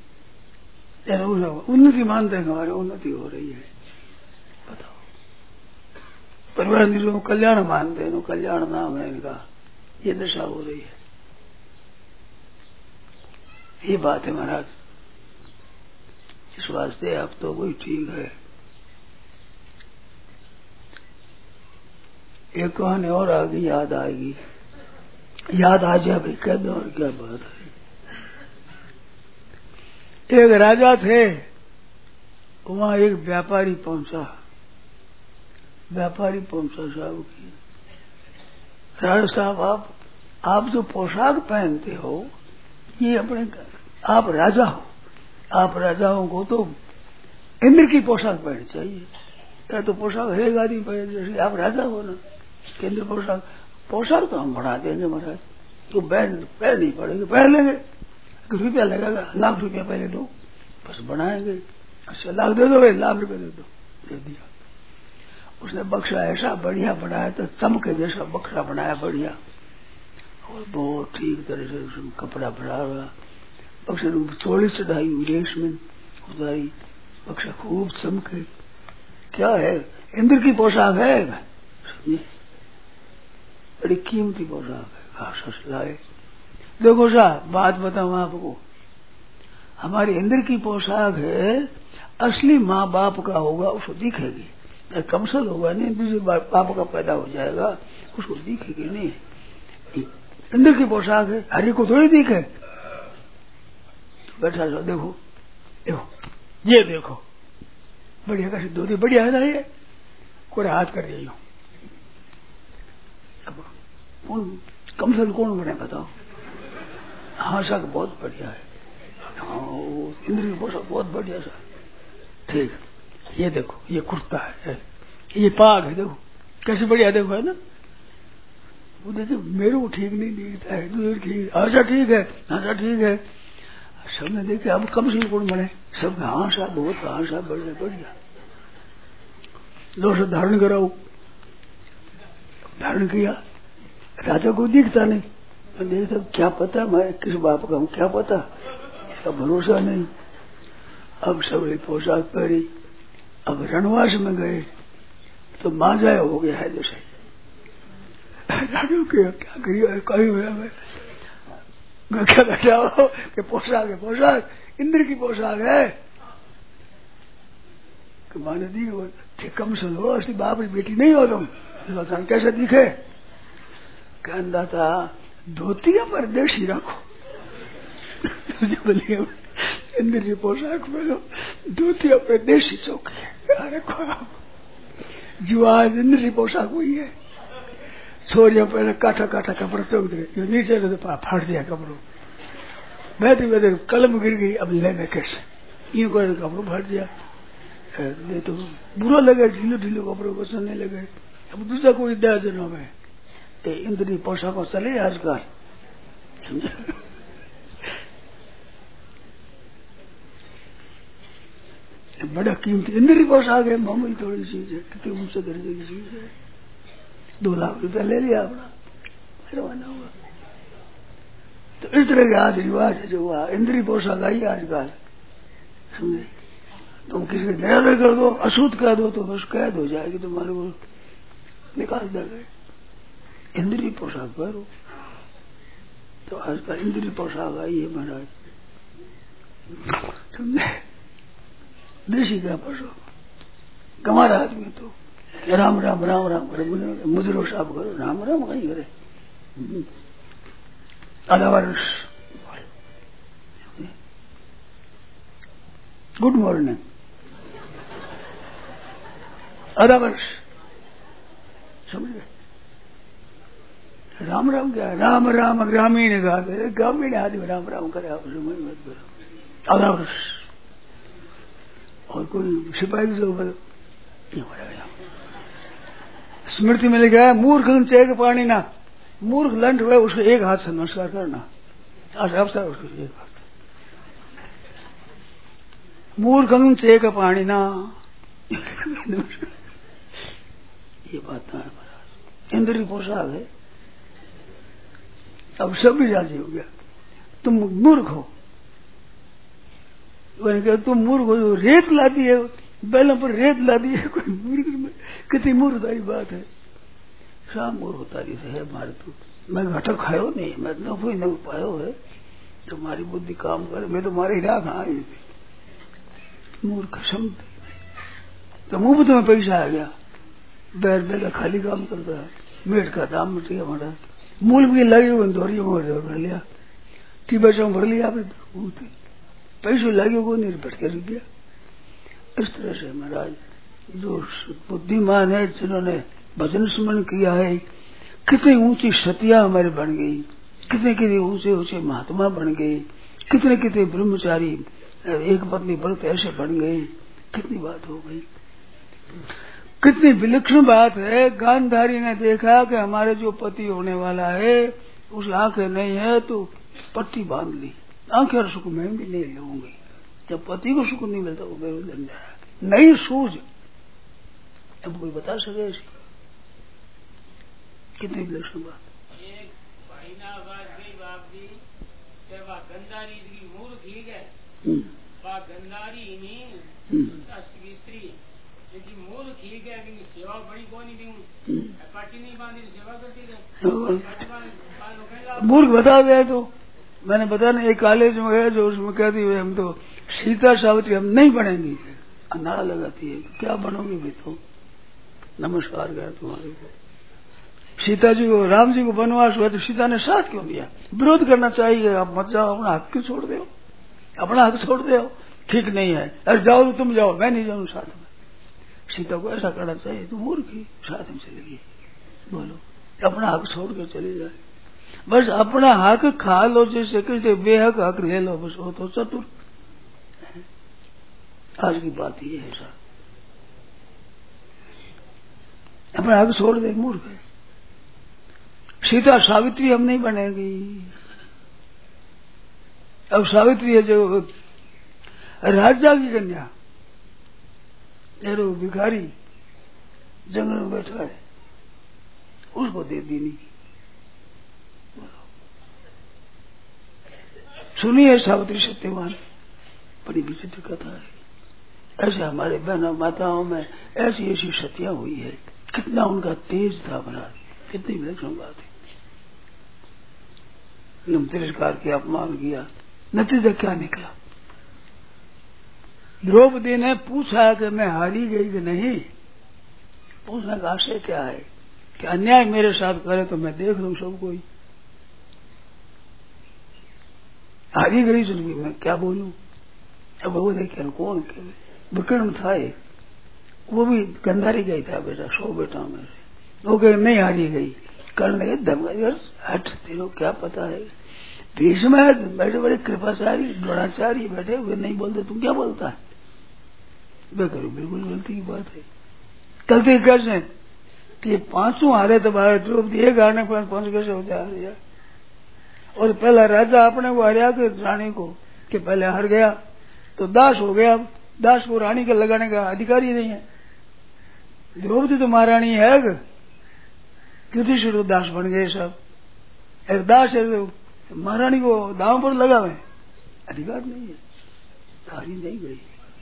उन्नति मानते हैं, हमारी उन्नति हो रही है। बताओ, परिवार निजों कल्याण मानते हैं, कल्याण नाम है इनका, ये दशा हो रही है। ये बात है महाराज। इस वास्ते अब तो कोई ठीक है। एक कहानी और आ गई, याद आएगी, याद आ जाए भाई, कह दो और क्या बात है। एक राजा थे, वहां एक व्यापारी पहुंचा साहब की, राजा साहब आप जो पोशाक पहनते हो, ये अपने, आप राजा हो, आप राजाओं को तो इंद्र की पोशाक पहननी चाहिए। या तो पोशाक है आदमी पहन, जैसे आप राजा हो ना, केंद्र पोशाक तो हम बढ़ा देंगे महाराज, तो पहन नहीं पड़ेंगे, पहन लेंगे। रुपया लगेगा, लाख रुपया पहले दो, बस बनाएंगे। अच्छा लाख दे दो भाई, लाख रुपया दे दो, दे दिया। उसने बक्सा ऐसा बढ़िया बनाया, तो चमके जैसा बक्सा बनाया बढ़िया, और बहुत ठीक तरह से उसमें कपड़ा भरा हुआ। बक्से चोली चढ़ाई, रेश में उतारी, बक्सा खूब चमके। क्या है, इंद्र की पोशाक है, बड़ी कीमती पोशाक है। खास लाए। देखो साहब, बात बताऊं आपको, हमारे इंद्र की पोशाक है, असली माँ बाप का होगा उसको दिखेगी, कमसल होगा नहीं, दूसरे बाप का पैदा हो जाएगा, उसको दिखेगी नहीं। इंद्र की पोशाक है, हरि को थोड़ी दिखे। बैठा जाओ, देखो देखो, ये देखो बढ़िया कैसी धोती, बढ़िया है ना, ये कोई हाथ कर दिया। कमसल कौन बने बताओ? हाँ सर बहुत बढ़िया है, हाँ इंद्र की पोशाक बहुत बढ़िया सर। ठीक, ये देखो, ये कुर्ता है, ये पाग है, देखो कैसे बढ़िया, देखो है ना। वो देखिए मेरे को ठीक नहीं दिखता है, दूसरे ठीक, अच्छा ठीक है, अच्छा ठीक है। सबने देखे, अब कमसल कौन बने? सब हाँ साहब बहुत, हाँ साहब बढ़िया बढ़िया। लो से धारण कराओ, धारण किया। राजा को दिखता नहीं, मैं देखता क्या पता मैं किस बाप का हूँ, क्या पता, इसका भरोसा नहीं। अब सब पोशाक पहनी, अब रणवास में गए तो माजाया हो गया है जैसे। क्या करिए, कहीं हुआ क्या बैठा हो कि पोशाक है, पोशाक इंद्र की पोशाक है। कि माने दी वो कम सुन हो, असली बाप की बेटी नहीं हो तुम, कैसे दिखे? कहता था धोतिया पर देशी रखो, बोलिए इंद्र की पोशाक पहनो, धोतिया पर देशी चौकी रखो आप। जो आज इंद्र की पोशाक हुई है, छोरिया पहले काठा काठा कपड़ा चौक दे, नीचे तो फाट दिया कपड़ों, बैठे बैठे कलम गिर गई, अब लेने कैसे, यूं कर कपड़ों फट दिया। नहीं तो बुरा लगे, ढीले ढीले कपड़ों को चलने लगे, अब दूसरा कोई दया जन्म है इंद्री पोशाकों चले आजकल, समझे? बड़ा कीमती इंद्री पोशाक है, मामूली थोड़ी चीज है, कितने ऊंचे दर्जे की चीज है। 2 लाख रुपया ले लिया अपना, रवाना हुआ। तो इस तरह के आज रिवाज है जो हुआ, इंद्री पोशाक आई आजकल, समझे? तुम किसी निरादर कर दो, अशुद्ध कह दो तो बस कैद हो जाएगी, तुम्हारे को निकाल देंगे। इंद्री पोशाक पहनो। तो आजकल इंद्री पोशाक आई है महाराज, समझे? देशी का पोशाक। हमारा आदमी तो राम राम राम राम करे, मुजरो साफ करो, राम राम कहीं करे। आधा वर्ष गुड मॉर्निंग, आधा वर्ष, समझे? राम राम क्या है? राम राम ग्रामीण का, ग्रामीण आदमी राम राम करे, आप मत करो। आधा वर्ष और कोई सिपाही जो स्मृति में लिखा है, मूर्ख चेक पानी ना, मूर्ख लंट हुआ उसको एक हाथ से नमस्कार करना, अवसर उसको एक हाथ। मूर्ख चेक पानी ना, ये बात है महाराज। इंद्री पोशाक है। अब सब भी राजी हो गया, तुम मूर्ख हो। तुम मूर्ख हो, रेत ला दी है, बैलों पर रेत ला दी है, कोई मूर्ख में कितनी मूर्खतारी बात है। शाम मूर्खतारी से है मारे तो। मैं घटक खायो नहीं, मैं तो कोई न पायो है, तुम्हारी बुद्धि काम करे, मैं तुम्हारे हिरा कहा आई थी। मूर्ख समझ तो मुंह में तुम्हें पैसा आ गया, बैर बैठा खाली काम करता है, मेट का दाम मिट गया हमारा, मूल भी लगे हुए दोहरी भर लिया, टीबा भर लिया, पैसों लगे को नहीं भटके रुक गया। इस तरह से महाराज जो बुद्धिमान है, जिन्होंने भजन स्मरण किया है, कितनी ऊंची सतिया हमारे बन गई, कितने कितने ऊंचे ऊंचे महात्मा बन गए, कितने कितने ब्रह्मचारी एक पत्नी व्रत ऐसे बन गए, कितनी बात हो गई। कितनी विलक्षण बात है। गांधारी ने देखा कि हमारे जो पति होने वाला है उस आंखें नहीं है, तो पट्टी बांध ली, आंखें और सुख में भी नहीं लूंगी। जब पति को सुख नहीं मिलता वो बेरोज लग जाए, नहीं सूझ। अब कोई बता सके इसकी कितनी विलक्षण बात। एक महीना बाद गई बाप जी, जब गंधारी की मूर्ख ही गए, गंधारी नहीं स्त्री लेकिन मूर्ख ही गए, सेवा बड़ी कौन नहीं पार्टी नहीं बांधी, सेवा करती रहे। मूर्ख बता गया तो मैंने बताया ना, एक कॉलेज में गया जो उसमें कहती है हम तो सीता सावित्री हम नहीं बनेंगी, नारा लगाती है, क्या बनोगी भी तो नमस्कार गया तुम्हारे को। सीता जी को राम जी को वनवास हुआ तो सीता ने साथ क्यों दिया? विरोध करना चाहिए, आप मत जाओ, अपना हक क्यों छोड़ दो, अपना हक छोड़ दो, ठीक नहीं है, अरे जाओ तो तुम जाओ, मैं नहीं जाऊँ साथ में। सीता को ऐसा करना चाहिए, तो मूर्ख ही साथ में चलेगी, बोलो अपना हक छोड़ कर चले जाए, बस अपना हक खा लो, जैसे कहते बेहक हक ले लो, बस वो तो चतुर। आज की बात ये है सर, अपना हक छोड़ दे, मूर्ख है। सीता सावित्री हम नहीं बनेगी। अब सावित्री है जो राजा की कन्या, भिखारी जंगल में बैठा है, उसको दे दी नहीं। सुनिए सावित्री सत्यवान, बड़ी विचित्र कथा है। ऐसे हमारे बहनों माताओं में ऐसी ऐसी सतियां हुई है, कितना उनका तेज था महाराज, कितनी विलक्षण बात है। तिरस्कार किया, अपमान किया, नतीजा क्या निकला? द्रौपदी ने पूछा कि मैं हारी गई कि नहीं। पूछने का आशय क्या है कि अन्याय मेरे साथ करे तो मैं देख लूं सब कोई, हारी गई चलगी मैं क्या बोलूं। अब वो देखे कौन विक्रम था, वो भी गंधारी गई था बेटा, 100 बेटा में से, वो कहे नहीं हारी गई, करने धमका हट, तेरे क्या पता है। भीष्म बैठे बड़े कृपाचारी द्रोणाचार्य बैठे हुए, नहीं बोलते तुम क्या बोलता है, मैं करूं बिल्कुल गलती की बात है। गलती कैसे कि 5 हारे तो बाहर द्रौपदी एक हारने पर 5 कैसे हो जाए। और पहला राजा अपने को हरिया के रानी को कि पहले हार गया तो दास हो गया, दास को रानी के लगाने का अधिकारी नहीं है। द्रौपदी तो महारानी है, युधिष्ठिर दास बन गए सब। एक दास है तो महारानी को दांव पर लगावे अधिकार नहीं है, हारी नहीं गई।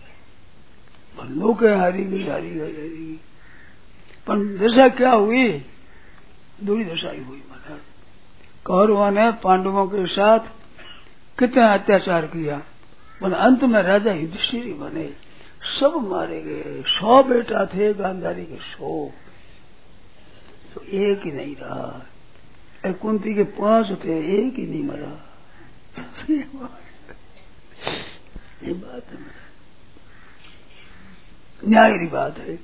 लोग हारी गई पर दशा क्या हुई, दूरी दशा ही हुई। महाराज कौरवों ने पांडवों के साथ कितना अत्याचार किया, पर अंत में राजा युधिष्ठिर ही बने। सब मारे गए, 100 बेटा थे गांधारी के 100, तो एक ही नहीं रहा। कुंती के 5 थे, एक ही नहीं मरा। ये बात है, न्याय की बात है।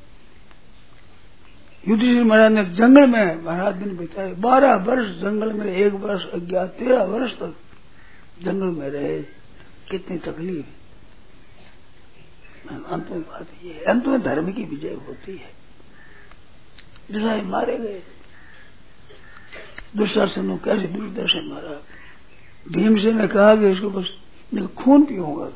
युधिष्ठिर महाराज ने जंगल में महाराज दिन बिताए, 12 वर्ष जंगल में, 1 वर्ष अज्ञात, 13 वर्ष तक जंगल में रहे। कितनी तकलीफ। अंत में बात ये है, अंत में धर्म की विजय होती है। जैसा मारे गए दुशासन को कैसे दुर्दर्शन मारा। भीमसेन ने कहा कि इसको बस खून पीऊंगा।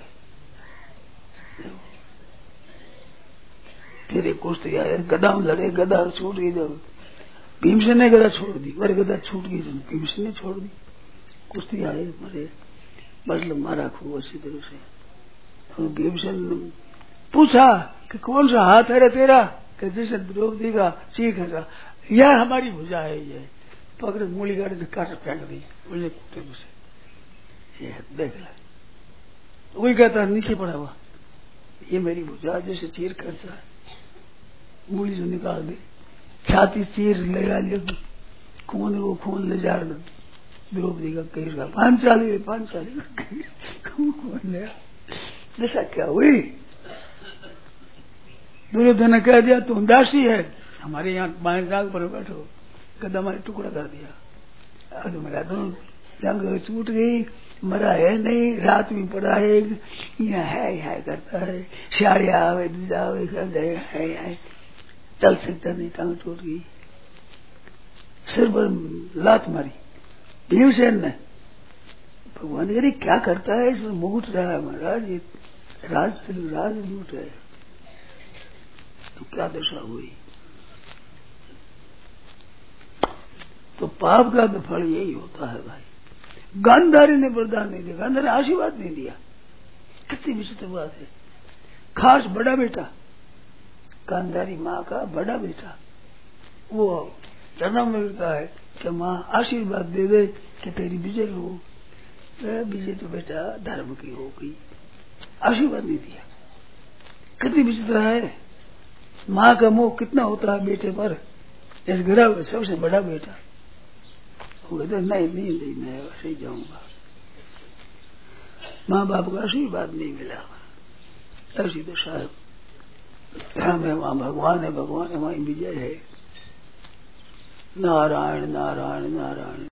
फिर एक कुश्ती आया, गदा में लड़े, गदा छूट गई। जब भीमसेन ने गदा छोड़ दी, और गदा छूट गई, भीमसेन ने छोड़ दी। कुश्ती आए, मरे, मतलब मारा खूब अच्छी तरह से। और भीमसेन ने पूछा कि कौन सा हाथ है रे तेरा, कि जैसे द्रौपदी का चीख है, यह हमारी भुजा है। ये पकड़ मूली गाड़ी से काट फेंक दी, बोले कुत्ते में से, ये देख ला। वही कहता नीचे पड़ा हुआ, ये मेरी भुजा जैसे चीर खर्चा है। मूली से निकाल दी, छाती चीर लगा लिया, खून वो खून ले जा द्रौपदी का कहीं का 5 खून ले। जैसा क्या हुई, दुर्योधन ने कह दिया तू दासी है, हमारे यहाँ बाएं जाग पर बैठो, कदम हमारे टुकड़ा कर दिया। अब मेरा दोनों जंग छूट गई, मरा है नहीं, रात में पड़ा है, यहाँ है करता है, साड़िया आवे दूजा आवे, है चल सकता नहीं, टांग टूट गई। सिर पर लात मारी भीमसेन ने। भगवान कह क्या करता है, इसमें मुकुट रहा है महाराज, ये राजदूत है। तो क्या दशा हुई। तो पाप का तो फल यही होता है भाई। गांधारी ने वरदान नहीं दिया, गांधारी ने आशीर्वाद नहीं दिया। कितनी विचित्र बात है। खास बड़ा बेटा, गांधारी माँ का बड़ा बेटा, वो जन्म मिलता है कि माँ आशीर्वाद दे दे कि तेरी विजय हो। विजय तो बेटा धर्म की हो गई, आशीर्वाद नहीं दिया। कितनी विचित्र है। माँ का मोह कितना होता है बेटे पर। इस घर सबसे बड़ा बेटा वो कहते नहीं मैं वैसे ही जाऊंगा। माँ बाप का आशीर्वाद नहीं मिला, ऐसी दशा है। वहां भगवान है, वहां विजय है। नारायण नारायण नारायण।